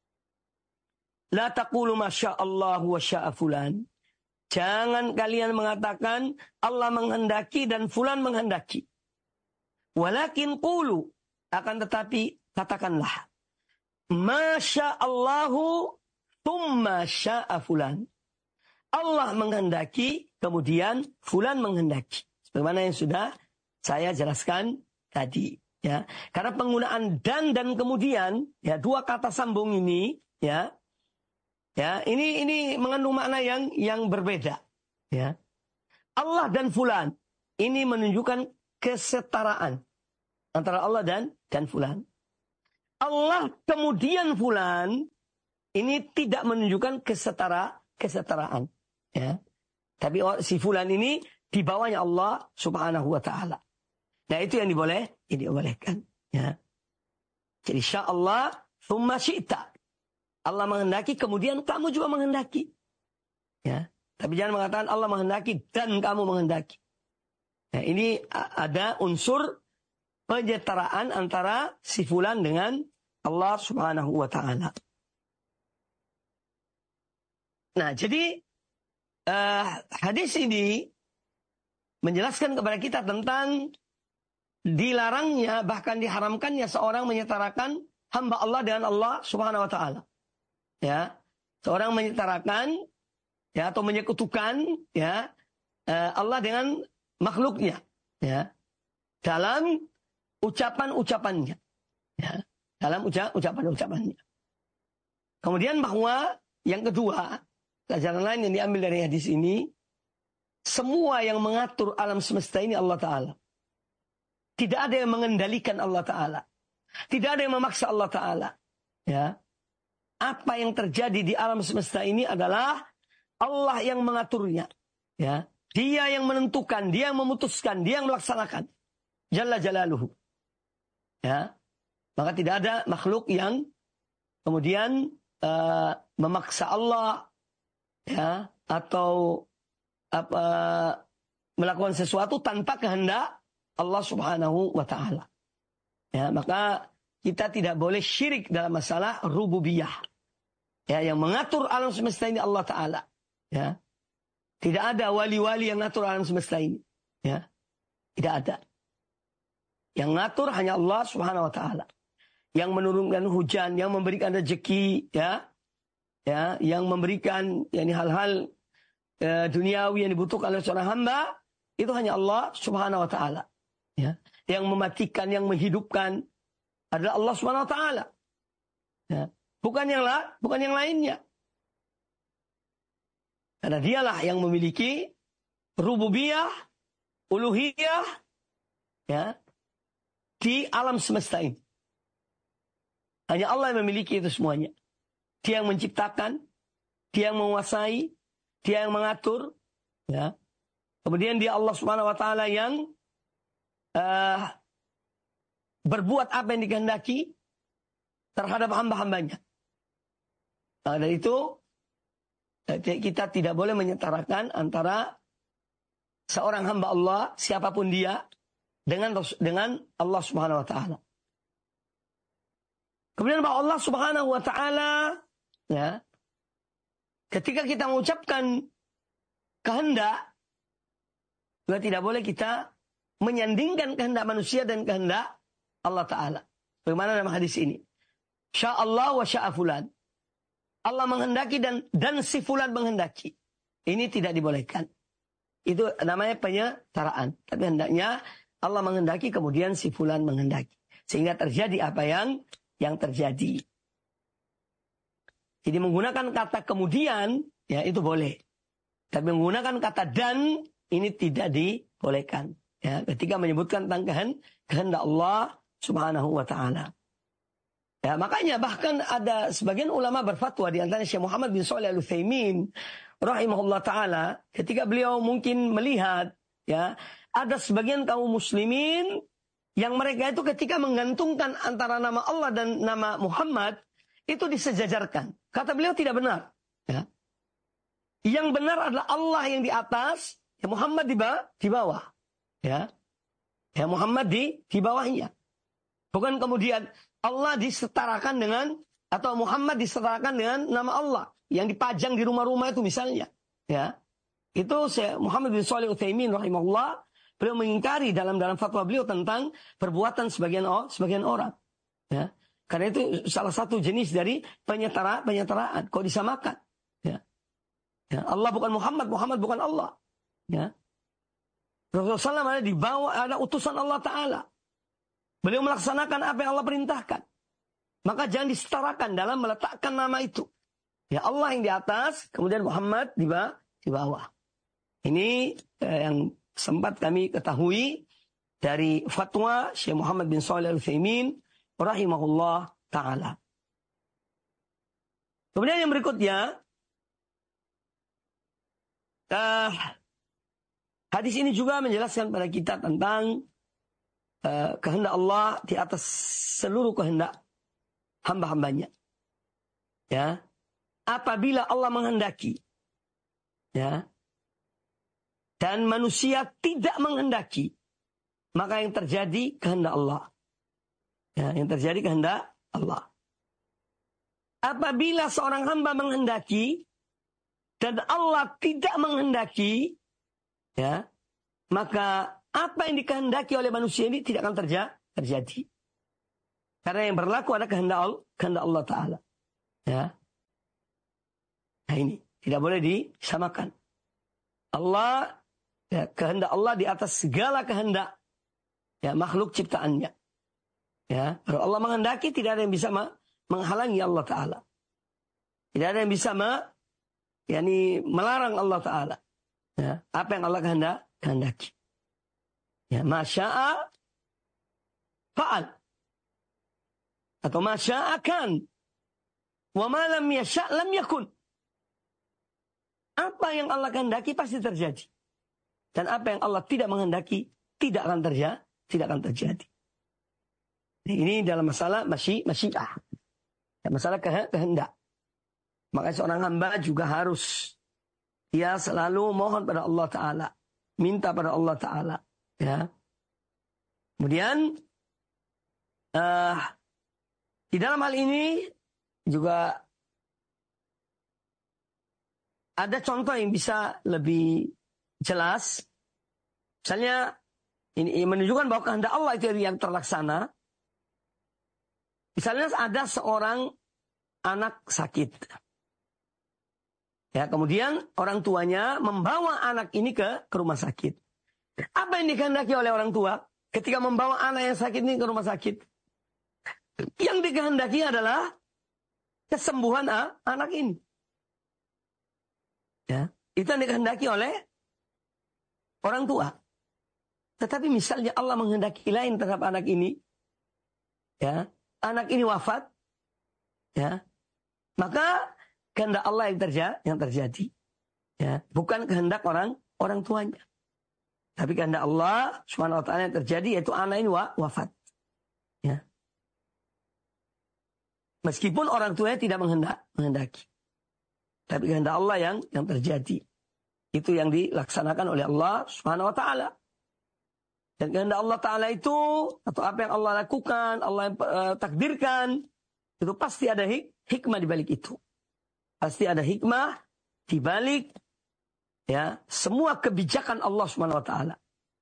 La taqulu ma sya'allahu wa sya'a fulan. Jangan kalian mengatakan Allah menghendaki dan fulan menghendaki. Walakin qulu, akan tetapi katakanlah Masya Allahu thumma sya'a fulan. Allah menghendaki kemudian fulan menghendaki. Sebagaimana yang sudah saya jelaskan tadi, ya. Karena penggunaan dan dan kemudian, ya, dua kata sambung ini, ya. Ya, ini ini mengandung makna yang yang berbeda, ya. Allah dan fulan ini menunjukkan kesetaraan antara Allah dan dan fulan. Allah kemudian fulan ini tidak menunjukkan kesetara kesetaraan, ya. Tapi si fulan ini di bawahnya Allah Subhanahu wa taala. Nah, itu yang diboleh, ini dibolehkan, ya. Jadi sya Allah tsumma syi'ta. Allah menghendaki, kemudian kamu juga menghendaki. Ya. Tapi jangan mengatakan Allah menghendaki dan kamu menghendaki. Nah, ini ada unsur penyetaraan antara si fulan dengan Allah Subhanahu wa taala. Nah, jadi uh, hadis ini menjelaskan kepada kita tentang dilarangnya bahkan diharamkannya seorang menyetarakan hamba Allah dengan Allah Subhanahu wa taala. Ya, seorang menyetarakan, ya, atau menyekutukan, ya, Allah dengan makhluknya, ya, dalam ucapan-ucapannya, ya, dalam ucap ucapan-ucapannya. Kemudian bahwa yang kedua, pelajaran lain yang diambil dari hadis ini, semua yang mengatur alam semesta ini Allah Ta'ala. Tidak ada yang mengendalikan Allah Ta'ala. Tidak ada yang memaksa Allah Ta'ala. Ya. Apa yang terjadi di alam semesta ini adalah Allah yang mengaturnya. Ya. Dia yang menentukan, dia yang memutuskan, dia yang melaksanakan. Jalla jalaluhu. Ya. Maka tidak ada makhluk yang kemudian uh, memaksa Allah, ya, atau apa, melakukan sesuatu tanpa kehendak Allah Subhanahu wa taala. Ya, maka kita tidak boleh syirik dalam masalah rububiyah. Ya, yang mengatur alam semesta ini Allah Ta'ala. Ya. Tidak ada wali-wali yang mengatur alam semesta ini. Ya. Tidak ada. Yang mengatur hanya Allah Subhanahu Wa Ta'ala. Yang menurunkan hujan, yang memberikan rezeki, ya. Ya, yang memberikan yani hal-hal eh, duniawi yang dibutuhkan oleh seorang hamba, itu hanya Allah Subhanahu Wa Ta'ala. Ya. Yang mematikan, yang menghidupkan adalah Allah Subhanahu Wa Ta'ala. Ya. Bukan yang lah, bukan yang lainnya. Karena dialah yang memiliki rububiyah, uluhiyah, ya, di alam semesta ini. Hanya Allah yang memiliki itu semuanya. Dia yang menciptakan, dia yang menguasai, dia yang mengatur. Ya. Kemudian dia Allah Subhanahu Wa Taala yang uh, berbuat apa yang dikehendaki terhadap hamba-hambanya. Nah, dari itu kita tidak boleh menyetarakan antara seorang hamba Allah, siapapun dia, dengan dengan Allah Subhanahu Wa Taala. Kemudian bahwa Allah Subhanahu Wa Taala, ya, ketika kita mengucapkan kehendak, juga tidak boleh kita menyandingkan kehendak manusia dan kehendak Allah Ta'ala. Bagaimana dalam hadis ini? Sya'allah wa sya'afulan. Allah menghendaki dan dan si fulan menghendaki. Ini tidak dibolehkan. Itu namanya penyetaraan. Tapi hendaknya Allah menghendaki kemudian si fulan menghendaki. Sehingga terjadi apa yang yang terjadi. Jadi menggunakan kata kemudian, ya itu boleh. Tapi menggunakan kata dan, ini tidak dibolehkan. Ya, ketika menyebutkan tentang kehendak Allah Subhanahu Wa Taala. Ya, makanya bahkan ada sebagian ulama berfatwa, di antaranya Syekh Muhammad bin Shalih Al Utsaimin rahimahullah taala, ketika beliau mungkin melihat, ya, ada sebagian kaum muslimin yang mereka itu ketika menggantungkan antara nama Allah dan nama Muhammad itu disejajarkan. Kata beliau tidak benar. Ya. Yang benar adalah Allah yang di atas, ya Muhammad di bawah, di bawah. Ya. Ya Muhammad di di bawahnya. Bukan kemudian Allah disetarakan dengan, atau Muhammad disetarakan dengan nama Allah yang dipajang di rumah-rumah itu misalnya. Ya. Itu Syekh Muhammad bin Shalih Al Utsaimin rahimahullah, beliau mengingkari dalam dalam fatwa beliau tentang perbuatan sebagian sebagian orang. Ya. Karena itu salah satu jenis dari penyetara penyetaraan. Kok disamakan? Ya. Ya. Allah bukan Muhammad, Muhammad bukan Allah. Ya. Rasulullah shallallahu alaihi wasallam ada di bawah, ada utusan Allah Ta'ala. Beliau melaksanakan apa yang Allah perintahkan. Maka jangan disetarakan dalam meletakkan nama itu. Ya Allah yang di atas, kemudian Muhammad di bawah. Di bawah. Ini eh, yang sempat kami ketahui dari fatwa Syekh Muhammad bin Shalih Al Utsaimin rahimahullah ta'ala. Kemudian yang berikutnya, uh, hadis ini juga menjelaskan pada kita tentang uh, kehendak Allah di atas seluruh kehendak hamba-hambanya. Ya, apabila Allah menghendaki, ya, dan manusia tidak menghendaki, maka yang terjadi kehendak Allah. Ya, yang terjadi kehendak Allah. Apabila seorang hamba menghendaki dan Allah tidak menghendaki, ya, maka apa yang dikehendaki oleh manusia ini tidak akan terja- terjadi. Karena yang berlaku adalah kehendak Allah, kehendak Allah Ta'ala. Ya. Nah ini tidak boleh disamakan. Allah, ya, kehendak Allah di atas segala kehendak, ya, makhluk ciptaannya. Ya, kalau Allah menghendaki tidak ada yang bisa menghalangi Allah Ta'ala. Tidak ada yang bisa me, yakni melarang Allah Ta'ala. Ya, apa yang Allah kehendak, kehendaki. Ya, masya'a fa'al. Atau masya'a kan. Wa ma lam yasha' lam yakun. Apa yang Allah kehendaki pasti terjadi. Dan apa yang Allah tidak menghendaki tidak akan terjadi, tidak akan terjadi. Ini dalam masalah masyi, masyiah. Masalah kehendak. Maka seorang hamba juga harus dia selalu mohon pada Allah Ta'ala. Minta pada Allah Ta'ala. Ya. Kemudian uh, di dalam hal ini juga ada contoh yang bisa lebih jelas. Misalnya ini menunjukkan bahwa kehendak Allah itu yang terlaksana. Misalnya ada seorang anak sakit. Ya, kemudian orang tuanya membawa anak ini ke, ke rumah sakit. Apa yang dikehendaki oleh orang tua ketika membawa anak yang sakit ini ke rumah sakit? Yang dikehendaki adalah kesembuhan ah, anak ini. Ya, itu yang dikehendaki oleh orang tua. Tetapi misalnya Allah menghendaki lain terhadap anak ini, ya, anak ini wafat, ya, maka kehendak Allah yang terjadi, yang terjadi, ya, bukan kehendak orang orang tuanya, tapi kehendak Allah Subhanahu Wa Taala yang terjadi, yaitu anak ini wafat, ya. Meskipun orang tuanya tidak menghendak, menghendaki, tapi kehendak Allah yang yang terjadi, itu yang dilaksanakan oleh Allah Subhanahu Wa Taala. Dan kehendak Allah Ta'ala itu, atau apa yang Allah lakukan, Allah yang uh, takdirkan, itu pasti ada hik hikmah di balik itu. Pasti ada hikmah di balik, ya, semua kebijakan Allah Subhanahu Wa Ta'ala.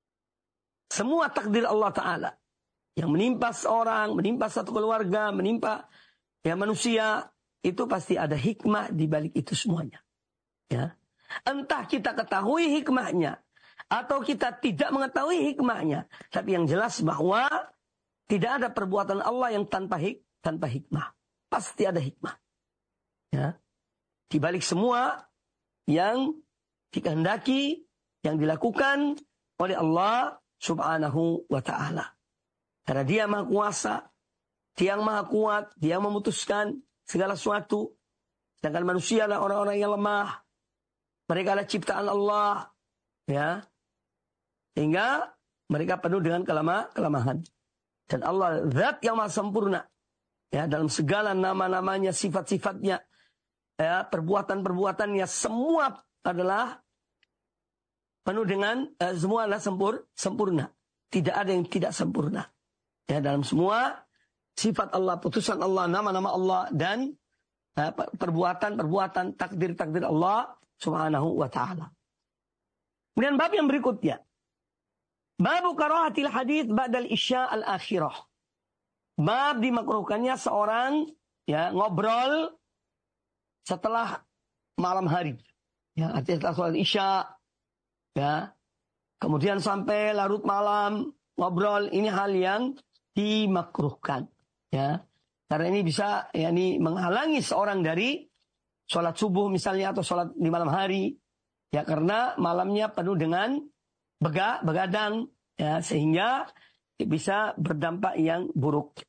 Semua takdir Allah Ta'ala. Yang menimpa seorang, menimpa satu keluarga, menimpa ya, manusia, itu pasti ada hikmah di balik itu semuanya. Ya. Entah kita ketahui hikmahnya, atau kita tidak mengetahui hikmahnya. Tapi yang jelas bahwa tidak ada perbuatan Allah yang tanpa hik, tanpa hikmah. Pasti ada hikmah. Ya. Di balik semua yang dikehendaki, yang dilakukan oleh Allah Subhanahu wa Ta'ala. Karena Dia Maha Kuasa, Dia yang Maha Kuat, Dia yang memutuskan segala sesuatu. Sedangkan manusia adalah orang-orang yang lemah. Mereka adalah ciptaan Allah. Ya. Sehingga mereka penuh dengan kelemah, kelemahan. Dan Allah zat yang maha sempurna. Ya, dalam segala nama-namanya, sifat-sifatnya, ya, perbuatan-perbuatannya, semua adalah penuh dengan, eh, semua adalah sempur, sempurna. Tidak ada yang tidak sempurna. Ya, dalam semua sifat Allah, putusan Allah, nama-nama Allah, dan eh, perbuatan-perbuatan, takdir-takdir Allah Subhanahu wa Ta'ala. Kemudian bab yang berikutnya. Babu karahatil hadits ba'dal isya al-akhirah. Bab dimakruhkannya seorang ya ngobrol setelah malam hari. Ya, artinya setelah sholat isya, ya. Kemudian sampai larut malam ngobrol, ini hal yang dimakruhkan, ya. Karena ini bisa ya ini menghalangi seorang dari sholat subuh misalnya atau sholat di malam hari. Ya, karena malamnya penuh dengan Bega, begadang, ya, sehingga bisa berdampak yang buruk.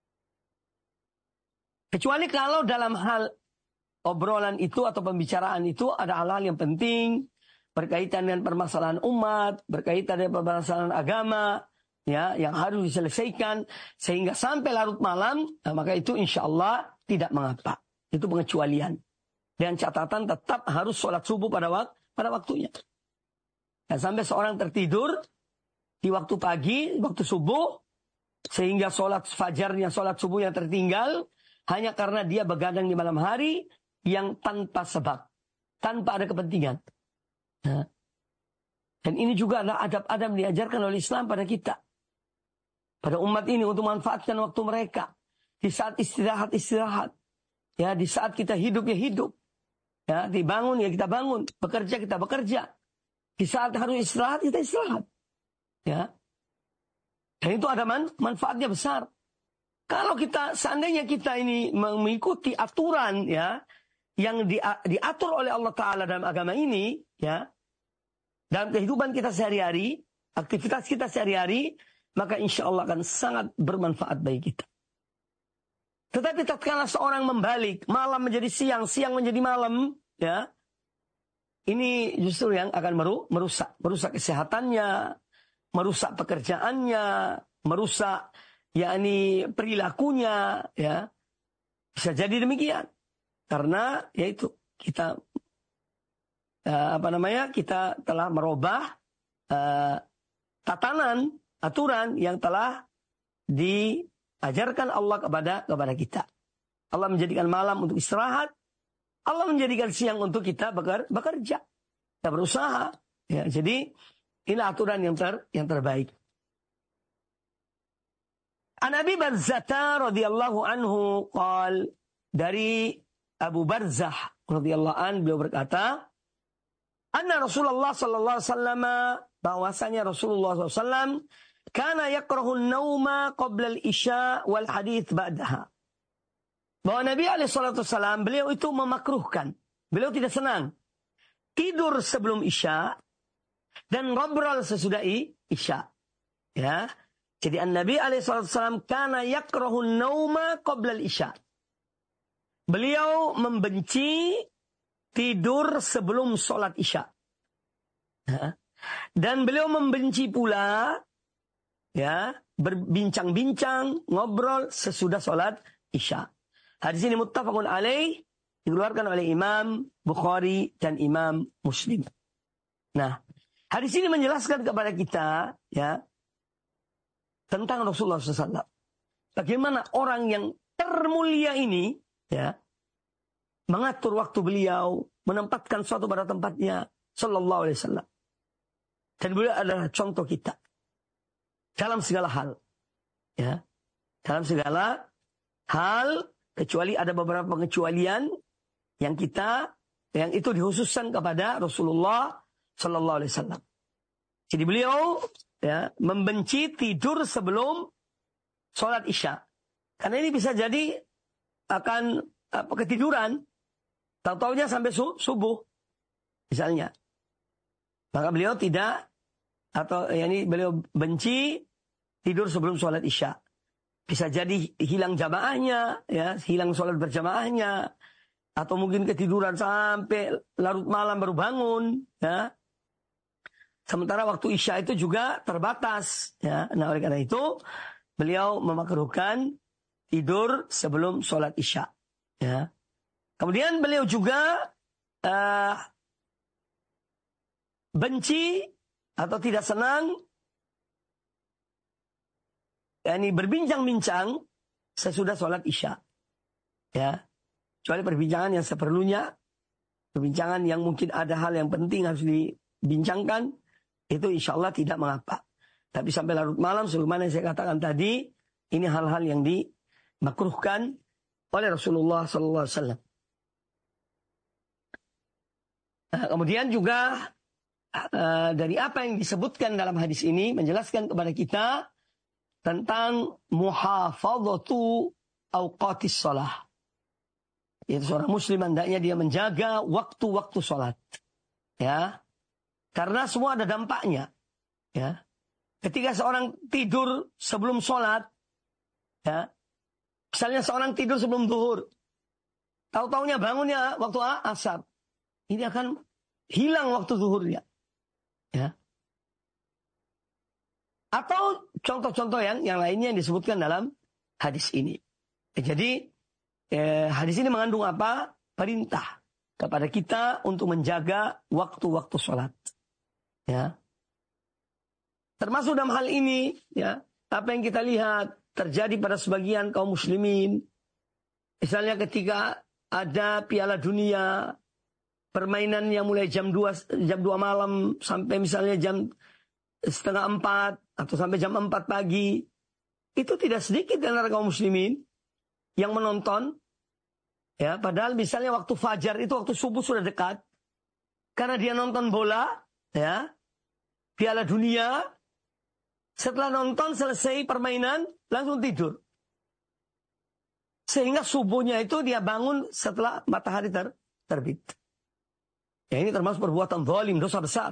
Kecuali kalau dalam hal obrolan itu atau pembicaraan itu ada hal-hal yang penting, berkaitan dengan permasalahan umat, berkaitan dengan permasalahan agama, ya, yang harus diselesaikan, sehingga sampai larut malam, nah, maka itu insya Allah tidak mengapa. Itu pengecualian. Dan catatan tetap harus sholat subuh pada, wak pada waktunya. Dan sampai seorang tertidur di waktu pagi, waktu subuh, sehingga sholat fajarnya, sholat subuhnya tertinggal, hanya karena dia begadang di malam hari yang tanpa sebab, tanpa ada kepentingan. Nah, dan ini juga adalah adab-adab diajarkan oleh Islam pada kita, pada umat ini untuk memanfaatkan waktu mereka di saat istirahat-istirahat, ya, di saat kita hidup ya hidup, ya, dibangun ya kita bangun, bekerja kita bekerja. Di saat harus istirahat, kita istirahat. Ya. Dan itu ada man, manfaatnya besar. Kalau kita, seandainya kita ini mengikuti aturan, ya, yang di, diatur oleh Allah Ta'ala dalam agama ini, ya, dalam kehidupan kita sehari-hari, aktivitas kita sehari-hari, maka insya Allah akan sangat bermanfaat bagi kita. Tetapi tatkala seorang membalik, malam menjadi siang, siang menjadi malam, ya, ini justru yang akan merusak, merusak kesehatannya, merusak pekerjaannya, merusak yakni perilakunya, ya. Bisa jadi demikian. Karena yaitu kita uh, apa namanya? Kita telah merubah uh, tatanan, aturan yang telah diajarkan Allah kepada kepada kita. Allah menjadikan malam untuk istirahat. Allah menjadikan siang untuk kita bekerja, kita berusaha. Ya, jadi ini aturan yang ter yang terbaik. An Abi Barzah radhiyallahu anhu qal, dari Abu Barzah radhiyallahu anhu beliau berkata, anna Rasulullah sallallahu alaihi wasallam, bahwasanya Rasulullah sallallahu alaihi wasallam kana yakrahu an-nauma qabla al-isya wal hadits ba'daha. Bahwa Nabi alaihi salatu wasallam beliau itu memakruhkan, beliau tidak senang tidur sebelum isya dan ngobrol sesudah isya. Ya. Jadi An-Nabi alaihi wasallam kana yakrahun nauma qabla al-isya. Beliau membenci tidur sebelum sholat isya. Dan beliau membenci pula ya berbincang-bincang, ngobrol sesudah sholat isya. Hadis ini muttafaqun alaih, dikeluarkan oleh Imam Bukhari dan Imam Muslim. Nah, hadis ini menjelaskan kepada kita ya tentang Rasulullah shallallahu alaihi wasallam. Bagaimana orang yang termulia ini ya mengatur waktu beliau, menempatkan suatu pada tempatnya, sallallahu alaihi wasallam. Dan beliau adalah contoh kita dalam segala hal, ya, dalam segala hal, kecuali ada beberapa pengecualian yang kita, yang itu dikhususkan kepada Rasulullah sallallahu alaihi wasallam. Jadi beliau ya membenci tidur sebelum sholat isya, karena ini bisa jadi akan apa, ketiduran. Tahu-taunya sampai subuh, misalnya. Maka beliau tidak, atau ya ini beliau benci tidur sebelum sholat isya. Bisa jadi hilang jamaahnya, ya, hilang sholat berjamaahnya, atau mungkin ketiduran sampai larut malam baru bangun, ya. Sementara waktu isya itu juga terbatas, ya. Nah oleh karena itu beliau memakruhkan tidur sebelum sholat isya, ya. Kemudian beliau juga uh, benci atau tidak senang, yakni berbincang-bincang sesudah sholat isya. Ya, kecuali perbincangan yang seperlunya, perbincangan yang mungkin ada hal yang penting harus dibincangkan, itu insya Allah tidak mengapa. Tapi sampai larut malam, sebagaimana saya katakan tadi, ini hal-hal yang dimakruhkan oleh Rasulullah sallallahu alaihi wasallam. Nah, kemudian juga uh, dari apa yang disebutkan dalam hadis ini menjelaskan kepada kita tentang muhafadzatu awqatis shalah. Yaitu seorang muslim hendaknya dia menjaga waktu-waktu sholat. Ya. Karena semua ada dampaknya. Ya. Ketika seorang tidur sebelum sholat, ya. Misalnya seorang tidur sebelum zuhur, tahu-taunya bangunnya waktu asar. Ini akan hilang waktu zuhurnya. Ya. Atau contoh-contoh yang yang lainnya yang disebutkan dalam hadis ini. Ya, jadi eh, hadis ini mengandung apa? Perintah kepada kita untuk menjaga waktu-waktu sholat. Ya. Termasuk dalam hal ini, ya, apa yang kita lihat terjadi pada sebagian kaum muslimin. Misalnya ketika ada Piala Dunia, permainan yang mulai jam dua, jam dua malam sampai misalnya jam setengah empat atau sampai jam empat pagi. Itu tidak sedikit di antara kaum muslimin yang menonton. Ya, padahal misalnya waktu fajar itu waktu subuh sudah dekat. Karena dia nonton bola, ya, Piala Dunia. Setelah nonton selesai permainan langsung tidur. Sehingga subuhnya itu dia bangun setelah matahari ter, terbit. Ya, ini termasuk perbuatan zalim, dosa besar.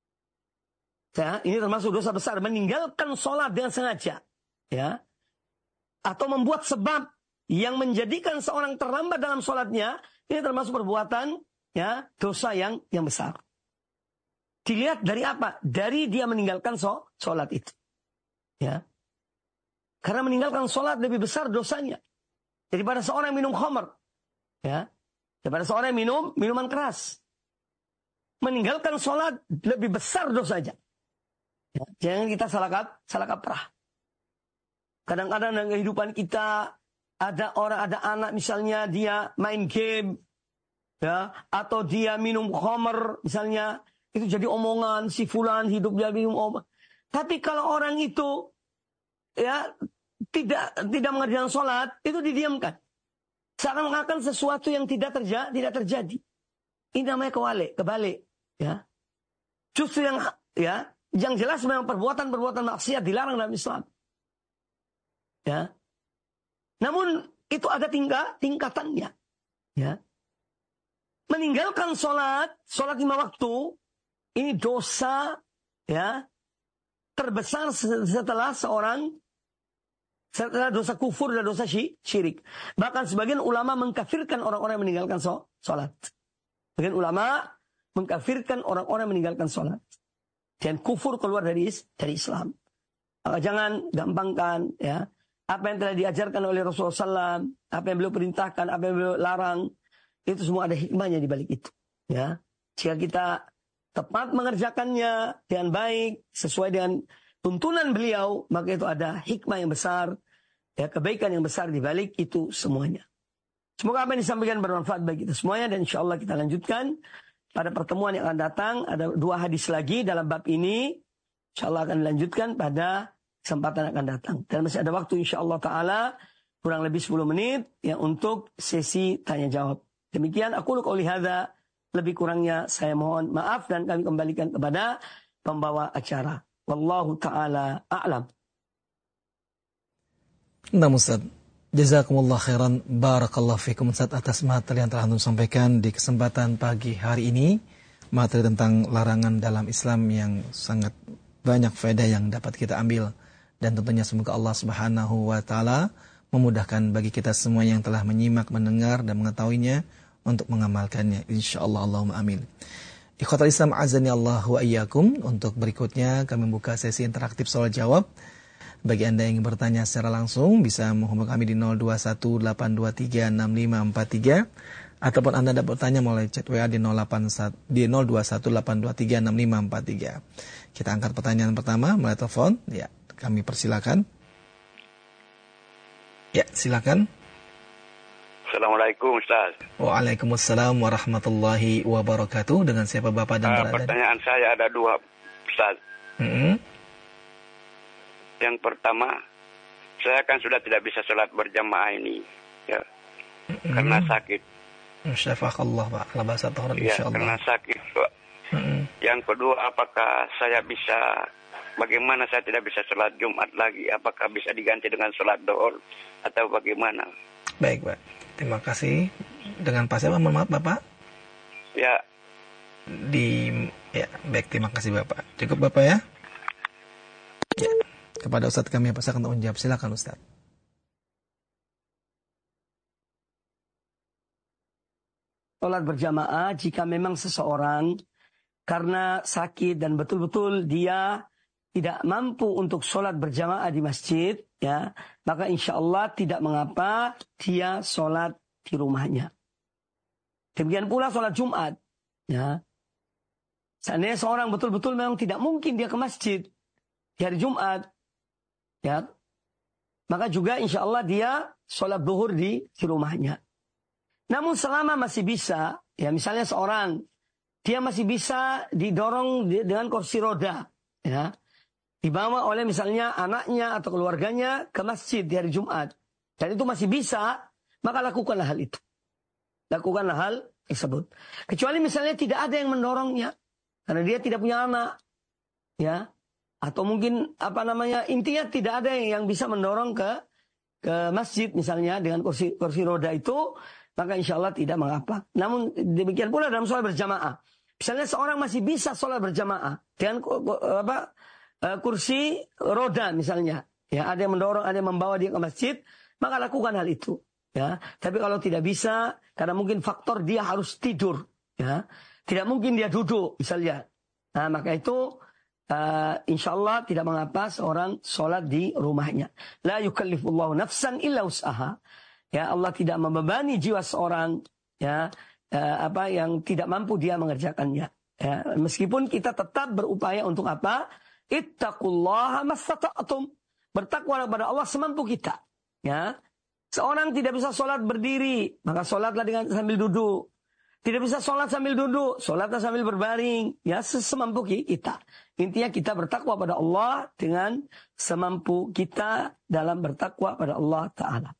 Ya, ini termasuk dosa besar, meninggalkan sholat dengan sengaja. Ya. Atau membuat sebab yang menjadikan seorang terlambat dalam sholatnya, ini termasuk perbuatan ya dosa yang yang besar. Dilihat dari apa? Dari dia meninggalkan sholat itu. Ya. Karena meninggalkan sholat lebih besar dosanya daripada seorang minum khamr. Ya. Daripada seorang minum minuman keras. Meninggalkan sholat lebih besar dosanya. Ya, jangan kita salah, salah kaprah. Kadang-kadang dalam kehidupan kita ada orang, ada anak misalnya dia main game, ya, atau dia minum khamr misalnya, itu jadi omongan si fulan hidup dia minum omongan. Tapi kalau orang itu ya tidak tidak mengerjakan sholat, itu didiamkan. Seakan-akan sesuatu yang tidak terjadi, tidak terjadi. Ini namanya kewalik, kebalik. Ya, justru yang ya, yang jelas memang perbuatan-perbuatan maksiat dilarang dalam Islam. Ya, namun itu ada tingkat tingkatannya. Ya, meninggalkan sholat, sholat lima waktu, ini dosa, ya, terbesar setelah seorang setelah dosa kufur dan dosa syirik. Bahkan sebagian ulama mengkafirkan orang-orang yang meninggalkan sholat. Sebagian ulama mengkafirkan orang-orang yang meninggalkan sholat. Dan kufur keluar dari dari Islam. Maka jangan gampangkan ya apa yang telah diajarkan oleh Rasulullah shallallahu alaihi wasallam, apa yang beliau perintahkan, apa yang beliau larang, itu semua ada hikmahnya di balik itu. Ya, jika kita tepat mengerjakannya dengan baik sesuai dengan tuntunan beliau, maka itu ada hikmah yang besar, ya kebaikan yang besar di balik itu semuanya. Semoga apa yang disampaikan bermanfaat bagi kita semuanya, dan insya Allah kita lanjutkan pada pertemuan yang akan datang. Ada dua hadis lagi dalam bab ini, insya Allah akan dilanjutkan pada kesempatan yang akan datang. Dan masih ada waktu insya Allah Ta'ala kurang lebih sepuluh menit ya untuk sesi tanya jawab. Demikian aku qauli hadza, lebih kurangnya saya mohon maaf dan kami kembalikan kepada pembawa acara. Wallahu ta'ala a'lam. Nah Ustaz, jazakumullah khairan, barakallahu fikum Ustaz atas materi yang telah Anda sampaikan di kesempatan pagi hari ini. Materi tentang larangan dalam Islam yang sangat banyak faedah yang dapat kita ambil. Dan tentunya semoga Allah Subhanahu wa taala memudahkan bagi kita semua yang telah menyimak, mendengar dan mengetahuinya untuk mengamalkannya insyaallah, Allahumma amin. Ikhwatal Islam azani Allah wa iyyakum, untuk berikutnya kami membuka sesi interaktif soal jawab. Bagi Anda yang ingin bertanya secara langsung bisa menghubungi kami di nol dua satu delapan dua tiga enam lima empat tiga ataupun Anda dapat bertanya melalui chat W A di nol dua satu delapan dua tiga enam lima empat tiga. Kita angkat pertanyaan pertama melalui telepon. Ya, kami persilakan. Ya, silakan. Assalamualaikum Ustaz. Waalaikumsalam warahmatullahi wabarakatuh. Dengan siapa Bapak dan uh, berada? Pertanyaan saya ada dua Ustaz. Mm-hmm. Yang pertama, saya kan sudah tidak bisa sholat berjamaah ini, ya, mm-hmm. karena sakit. Syafaqallah Pak, la ba'sa tahran ya, insyaallah. Karena sakit Pak. Mm-hmm. Yang kedua, apakah saya bisa, bagaimana saya tidak bisa sholat Jumat lagi? Apakah bisa diganti dengan sholat Dhuhr atau bagaimana? Baik Pak, terima kasih. Dengan Pak siapa? Mohon maaf Bapak. Ya. Di ya baik, terima kasih Bapak. Cukup Bapak ya. Ya. Kepada Ustadz kami persilakan untuk menjawab. Silakan Ustadz. Sholat berjamaah jika memang seseorang karena sakit dan betul-betul dia tidak mampu untuk sholat berjamaah di masjid, ya, maka insya Allah tidak mengapa dia sholat di rumahnya. Demikian pula sholat Jumat, ya. Seandainya seorang betul-betul memang tidak mungkin dia ke masjid di hari Jumat, ya, maka juga insya Allah dia sholat zuhur di, di rumahnya. Namun selama masih bisa, ya misalnya seorang dia masih bisa didorong dengan kursi roda, ya, dibawa oleh misalnya anaknya atau keluarganya ke masjid di hari Jumat, dan itu masih bisa, maka lakukanlah hal itu. Lakukanlah hal tersebut. Kecuali misalnya tidak ada yang mendorongnya, karena dia tidak punya anak, ya, atau mungkin apa namanya, intinya tidak ada yang bisa mendorong ke ke masjid misalnya dengan kursi kursi roda itu, maka insya Allah tidak mengapa. Namun demikian pula dalam sholat berjamaah. Misalnya seorang masih bisa sholat berjamaah dengan apa, kursi roda misalnya, ya, ada yang mendorong, ada yang membawa dia ke masjid, maka lakukan hal itu, ya. Tapi kalau tidak bisa, karena mungkin faktor dia harus tidur, ya, tidak mungkin dia duduk misalnya, nah maka itu uh, insya Allah tidak mengapa seorang sholat di rumahnya. La yukallifullahu nafsan illa wus'aha. Ya, Allah tidak membebani jiwa seorang, ya, uh, apa yang tidak mampu dia mengerjakannya. Ya, meskipun kita tetap berupaya untuk apa? Ittaqullaha mastata'tum. Bertakwa kepada Allah semampu kita. Ya. Seorang tidak bisa sholat berdiri, maka sholatlah dengan sambil duduk. Tidak bisa sholat sambil duduk, sholatlah sambil berbaring. Ya, semampu kita. Intinya kita bertakwa pada Allah dengan semampu kita dalam bertakwa pada Allah Ta'ala.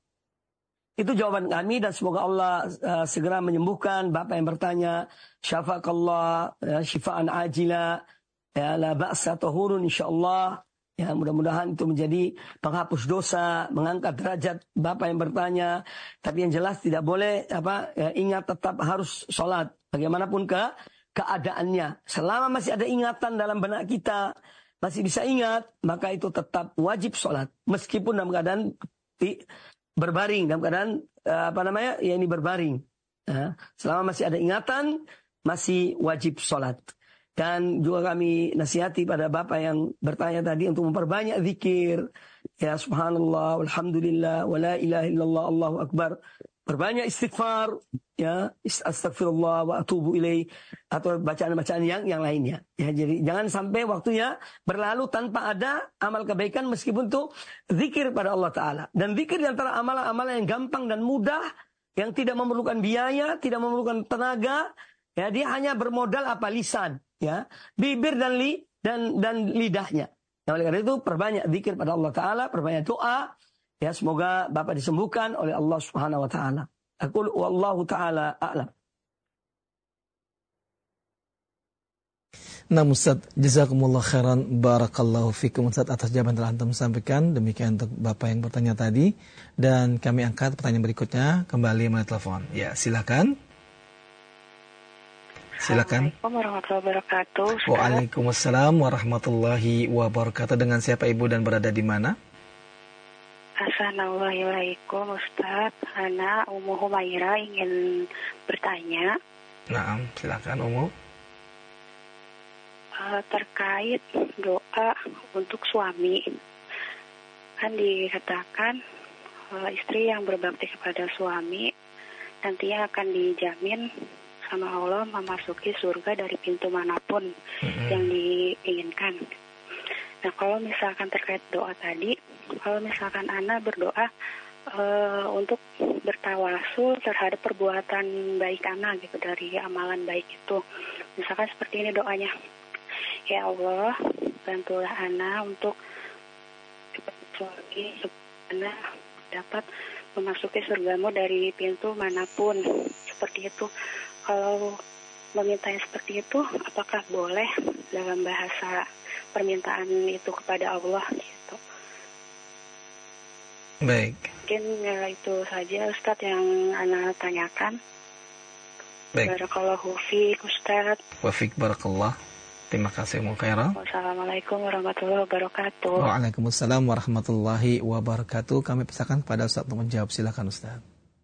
Itu jawaban kami, dan semoga Allah uh, segera menyembuhkan Bapak yang bertanya. Syafaqallah, uh, syifaan ajila. Ya, la ba'sa tahurun insyaallah. Ya, mudah-mudahan itu menjadi penghapus dosa, mengangkat derajat Bapak yang bertanya. Tapi yang jelas tidak boleh apa, ya, ingat tetap harus sholat bagaimanapun ke keadaannya. Selama masih ada ingatan dalam benak kita, masih bisa ingat, maka itu tetap wajib sholat. Meskipun dalam keadaan berbaring, dalam keadaan apa namanya, ya ini berbaring. Ya, selama masih ada ingatan, masih wajib sholat. Dan juga kami nasihati pada Bapak yang bertanya tadi untuk memperbanyak zikir. Ya subhanallah, walhamdulillah, wa la ilaha illallah, Allahu akbar. Perbanyak istighfar, ya, astagfirullah wa atubu ilaih, atau bacaan-bacaan yang yang lainnya. Ya, jadi jangan sampai waktunya berlalu tanpa ada amal kebaikan meskipun itu zikir pada Allah Ta'ala. Dan zikir di antara amalan-amalan yang gampang dan mudah, yang tidak memerlukan biaya, tidak memerlukan tenaga, ya, dia hanya bermodal apa? Lisan, ya, bibir dan li dan dan lidahnya. Nah, oleh karena itu perbanyak zikir pada Allah Ta'ala, perbanyak doa. Ya, semoga Bapak disembuhkan oleh Allah Subhanahu wa taala. Aqul wallahu taala a'lam. Nah, Ustaz, jazakumullah khairan, barakallahu fikum Ustaz atas jawaban telah antum sampaikan. Demikian untuk Bapak yang bertanya tadi, dan kami angkat pertanyaan berikutnya kembali melalui telepon. Ya, silakan. Silakan. Assalamualaikum warahmatullahi wabarakatuh. Ustaz. Waalaikumsalam warahmatullahi wabarakatuh. Dengan siapa Ibu dan berada di mana? Assalamualaikum Ustaz, Ana Umu Humaira ingin bertanya. Nah, silakan Umu. Uh, terkait doa untuk suami, kan dikatakan uh, istri yang berbakti kepada suami nantinya akan dijamin sama Allah memasuki surga dari pintu manapun mm-hmm. yang diinginkan. Nah, kalau misalkan terkait doa tadi, kalau misalkan Ana berdoa uh, untuk bertawasul terhadap perbuatan baik Ana gitu, dari amalan baik itu, misalkan seperti ini doanya, ya Allah, bantulah Ana untuk suami Ana dapat memasuki surgamu dari pintu manapun, seperti itu. Kalau memintanya seperti itu, apakah boleh dalam bahasa permintaan itu kepada Allah gitu? Baik. Mungkin ya itu saja Ustadz yang Ana tanyakan. Baik. Barakallahu fiik Ustadz. Wa fiik barakallah. Terima kasih Umu Khaira. Wassalamualaikum warahmatullahi wabarakatuh. Waalaikumsalam warahmatullahi wabarakatuh. Kami persilakan pada Ustadz untuk menjawab. Silakan Ustadz.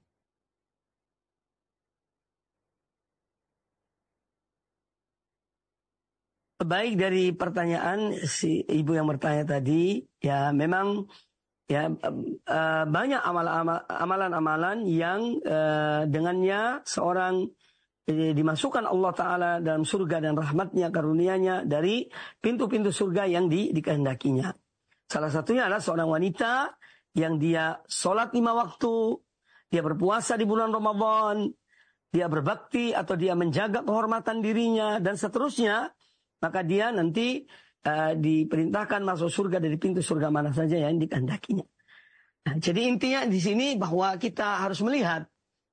Baik, dari pertanyaan si ibu yang bertanya tadi, ya memang ya uh, banyak amalan-amalan yang uh, dengannya seorang uh, dimasukkan Allah Ta'ala dalam surga dan rahmatnya, karunia-Nya dari pintu-pintu surga yang di, dikehendakinya. Salah satunya adalah seorang wanita yang dia sholat lima waktu, dia berpuasa di bulan Ramadan, dia berbakti atau dia menjaga kehormatan dirinya dan seterusnya. Maka dia nanti uh, diperintahkan masuk surga dari pintu surga mana saja yang dikehendakinya. Nah, jadi intinya di sini bahwa kita harus melihat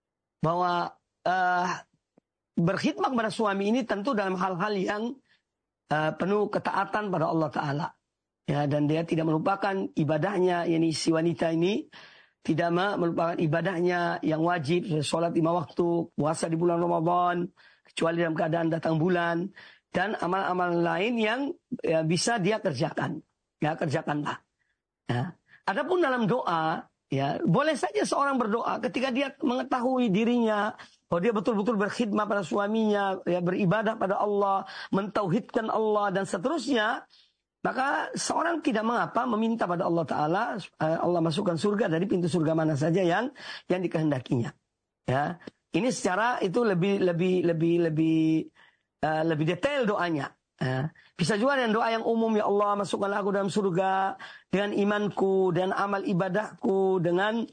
bahwa uh, berkhidmat kepada suami ini tentu dalam hal-hal yang uh, penuh ketaatan pada Allah Ta'ala. Ya, dan dia tidak melupakan ibadahnya, yakni si wanita ini tidak melupakan ibadahnya yang wajib, sholat lima waktu, puasa di bulan Ramadan, kecuali dalam keadaan datang bulan, dan amal-amal lain yang ya, bisa dia kerjakan. Ya, kerjakanlah. Ya. Adapun dalam doa, ya, boleh saja seorang berdoa ketika dia mengetahui dirinya bahwa dia betul-betul berkhidmat pada suaminya, ya, beribadah pada Allah, mentauhidkan Allah dan seterusnya, maka seorang tidak mengapa meminta pada Allah Ta'ala, Allah masukkan surga dari pintu surga mana saja yang yang dikehendakinya. Ya. Ini secara itu lebih lebih lebih lebih Uh, lebih detail doanya. Uh, bisa juga dengan doa yang umum, ya Allah masukkanlah aku dalam surga dengan imanku dan amal ibadahku, dengan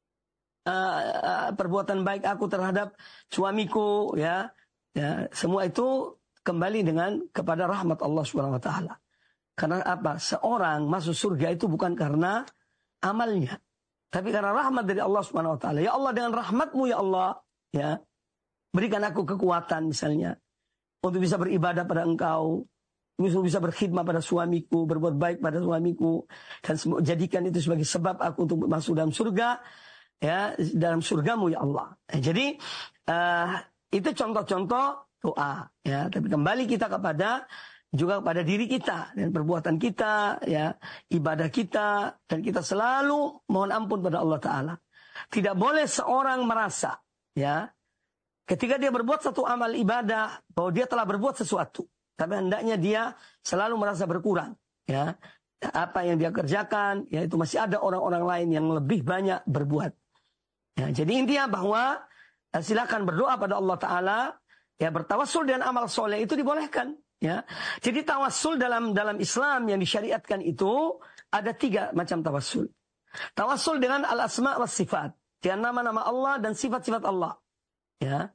uh, uh, perbuatan baik aku terhadap suamiku, ya, ya, semua itu kembali dengan kepada rahmat Allah Subhanahu Wa Taala. Karena apa? Seorang masuk surga itu bukan karena amalnya, tapi karena rahmat dari Allah Subhanahu Wa Taala. Ya Allah, dengan rahmatmu ya Allah, ya, berikan aku kekuatan misalnya untuk bisa beribadah pada engkau, untuk bisa berkhidmat pada suamiku, berbuat baik pada suamiku, dan jadikan itu sebagai sebab aku untuk masuk dalam surga, ya, dalam surgamu ya Allah. Eh, jadi uh, itu contoh-contoh doa, ya. Tapi kembali kita kepada juga kepada diri kita dan perbuatan kita, ya, ibadah kita, dan kita selalu mohon ampun pada Allah Ta'ala. Tidak boleh seorang merasa, ya, ketika dia berbuat satu amal ibadah bahwa dia telah berbuat sesuatu, tapi hendaknya dia selalu merasa berkurang, ya. Apa yang dia kerjakan, ya, itu masih ada orang-orang lain yang lebih banyak berbuat. Ya, jadi intinya bahwa eh, silakan berdoa pada Allah Ta'ala, ya, bertawassul dengan amal soleh itu dibolehkan. Ya, jadi tawassul dalam dalam Islam yang disyariatkan itu ada tiga macam tawassul. Tawassul dengan al-asma' was sifat, dengan nama-nama Allah dan sifat-sifat Allah. Ya,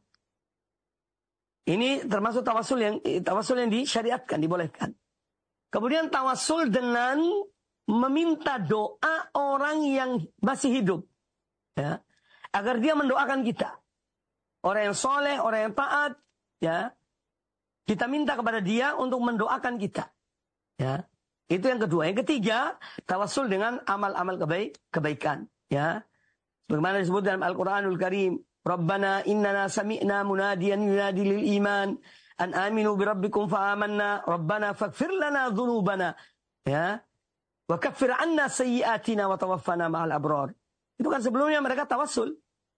ini termasuk tawassul yang tawassul yang disyariatkan, dibolehkan. Kemudian tawassul dengan meminta doa orang yang masih hidup, ya, agar dia mendoakan kita. Orang yang soleh, orang yang taat, ya. Kita minta kepada dia untuk mendoakan kita. Ya. Itu yang kedua. Yang ketiga, tawassul dengan amal-amal kebaik, kebaikan. Ya. Sebagaimana disebut dalam Al-Quranul Karim. Rabbana innana sami'na munadiyan yunadi lil iman. An aminu birabbikum fa'amanna. Rabbana faghfir lana dhunubana. Ya. Wa kaffir anna sayyiatina wa tawaffana ma'al abrar. Itu kan sebelumnya mereka tawassul.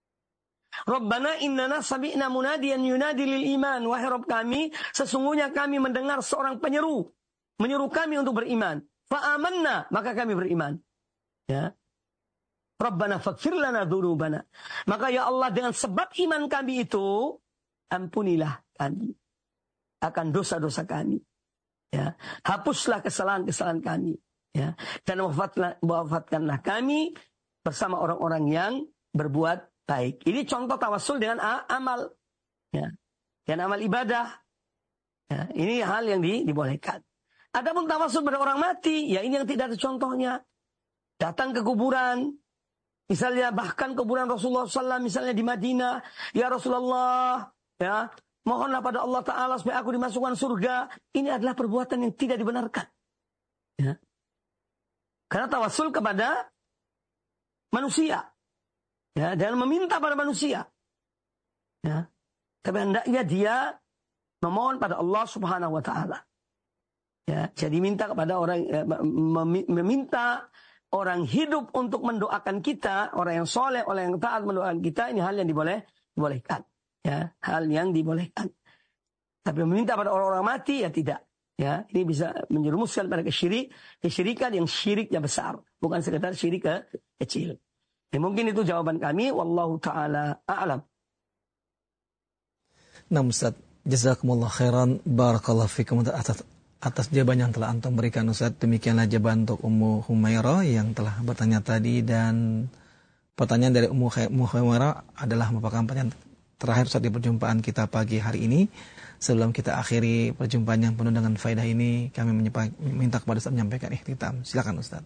Rabbana innana sami'na munadiyan yunadi lil iman. Wahai Rabb kami, sesungguhnya kami mendengar seorang penyeru, menyeru kami untuk beriman. Fa'amanna, maka kami beriman. Ya. Rabbana faghfir lana dzunubana. Maka ya Allah, dengan sebab iman kami itu, ampunilah kami akan dosa-dosa kami. Ya. Hapuslah kesalahan-kesalahan kami. Ya. Dan wafatlah, wafatkanlah kami bersama orang-orang yang berbuat baik. Ini contoh tawassul dengan amal, ya, dengan amal ibadah. Ya, ini hal yang di, dibolehkan. Adapun tawassul pada orang mati, ya ini yang tidak ada contohnya. Datang ke kuburan, misalnya bahkan kuburan Rasulullah shallallahu alaihi wasallam, misalnya di Madinah, ya Rasulullah, ya mohonlah pada Allah Taala supaya aku dimasukkan surga. Ini adalah perbuatan yang tidak dibenarkan. Ya. Karena tawassul kepada manusia. Ya, dan meminta pada manusia. Ya. Tapi hendaknya dia memohon pada Allah Subhanahu wa taala. Ya, jadi minta kepada orang ya, meminta orang hidup untuk mendoakan kita, orang yang soleh, orang yang taat mendoakan kita, ini hal yang diboleh, dibolehkan. Ya, hal yang dibolehkan. Tapi meminta pada orang-orang mati ya tidak. Ya, ini bisa menjerumuskan pada kesyirik, kesyirikan yang syiriknya besar, bukan sekedar syirik ke kecil. Ya, mungkin itu jawaban kami. Wallahu ta'ala a'lam. Nah Ustaz, jazakumullah khairan, barakallahu fikum atas, atas jawaban yang telah antum berikan Ustaz. Demikianlah jawaban untuk Ummu Humairah yang telah bertanya tadi. Dan pertanyaan dari Ummu Humairah adalah merupakan pertanyaan terakhir Ustaz di perjumpaan kita pagi hari ini. Sebelum kita akhiri perjumpaan yang penuh dengan faedah ini, kami minta kepada Ustaz menyampaikan ikhtitam. Silakan Ustaz.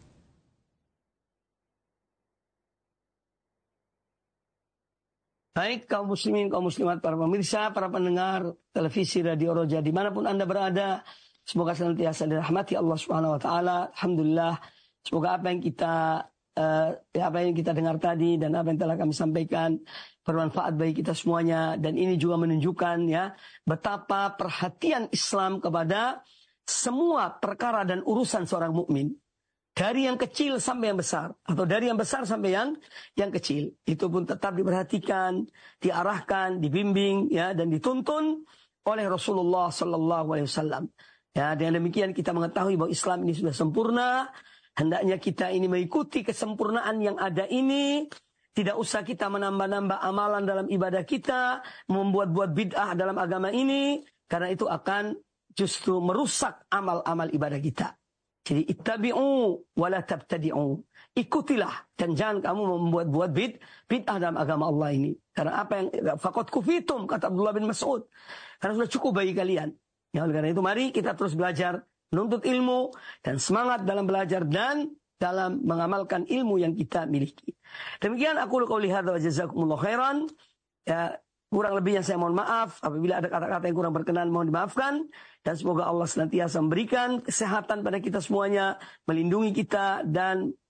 Baik kaum muslimin, kaum muslimat, para pemirsa, para pendengar televisi Radio Roja dimanapun Anda berada, semoga senantiasa dirahmati Allah Subhanahu Wa Taala. Alhamdulillah, semoga apa yang kita uh, apa yang kita dengar tadi dan apa yang telah kami sampaikan bermanfaat bagi kita semuanya. Dan ini juga menunjukkan ya betapa perhatian Islam kepada semua perkara dan urusan seorang mukmin. Dari yang kecil sampai yang besar. Atau dari yang besar sampai yang yang kecil. Itu pun tetap diperhatikan, diarahkan, dibimbing, ya, dan dituntun oleh Rasulullah Sallallahu Alaihi Wasallam. Ya, dengan demikian kita mengetahui bahwa Islam ini sudah sempurna. Hendaknya kita ini mengikuti kesempurnaan yang ada ini. Tidak usah kita menambah-nambah amalan dalam ibadah kita. Membuat-buat bid'ah dalam agama ini. Karena itu akan justru merusak amal-amal ibadah kita. Jadi ittabi'u wa la tabtadi'u. Ikutilah dan jangan kamu membuat-buat bid bid'ah dalam agama Allah ini. Karena apa yang faqad kufitum, kata Abdullah bin Mas'ud. Karena sudah cukup bagi kalian. Ya, oleh karena itu mari kita terus belajar, menuntut ilmu dan semangat dalam belajar dan dalam mengamalkan ilmu yang kita miliki. Demikian aku qauli hadza wa jazakumullah khairan. Ya, kurang lebihnya saya mohon maaf. Apabila ada kata-kata yang kurang berkenan mohon dimaafkan. Dan semoga Allah senantiasa memberikan kesehatan pada kita semuanya, melindungi kita dan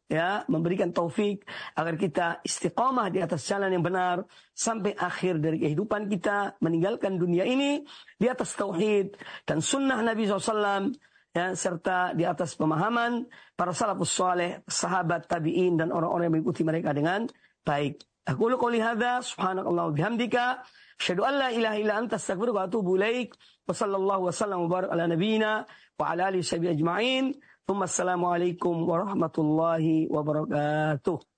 ya memberikan taufik agar kita istiqamah di atas jalan yang benar sampai akhir dari kehidupan kita, meninggalkan dunia ini di atas tauhid dan sunnah Nabi shallallahu alaihi wasallam, ya, serta di atas pemahaman para salafus saleh, sahabat, tabi'in dan orang-orang yang mengikuti mereka dengan baik. Aku qouli hadza subhanakallah wa bihamdika asyhadu an la ilaha illa anta astaghfiruka wa atubu ilaik. Wa sallallahu wasallam wa barak ala nabiyyina wa ala alihi washabihi ajma'in. Assalamualaikum warahmatullahi wabarakatuh.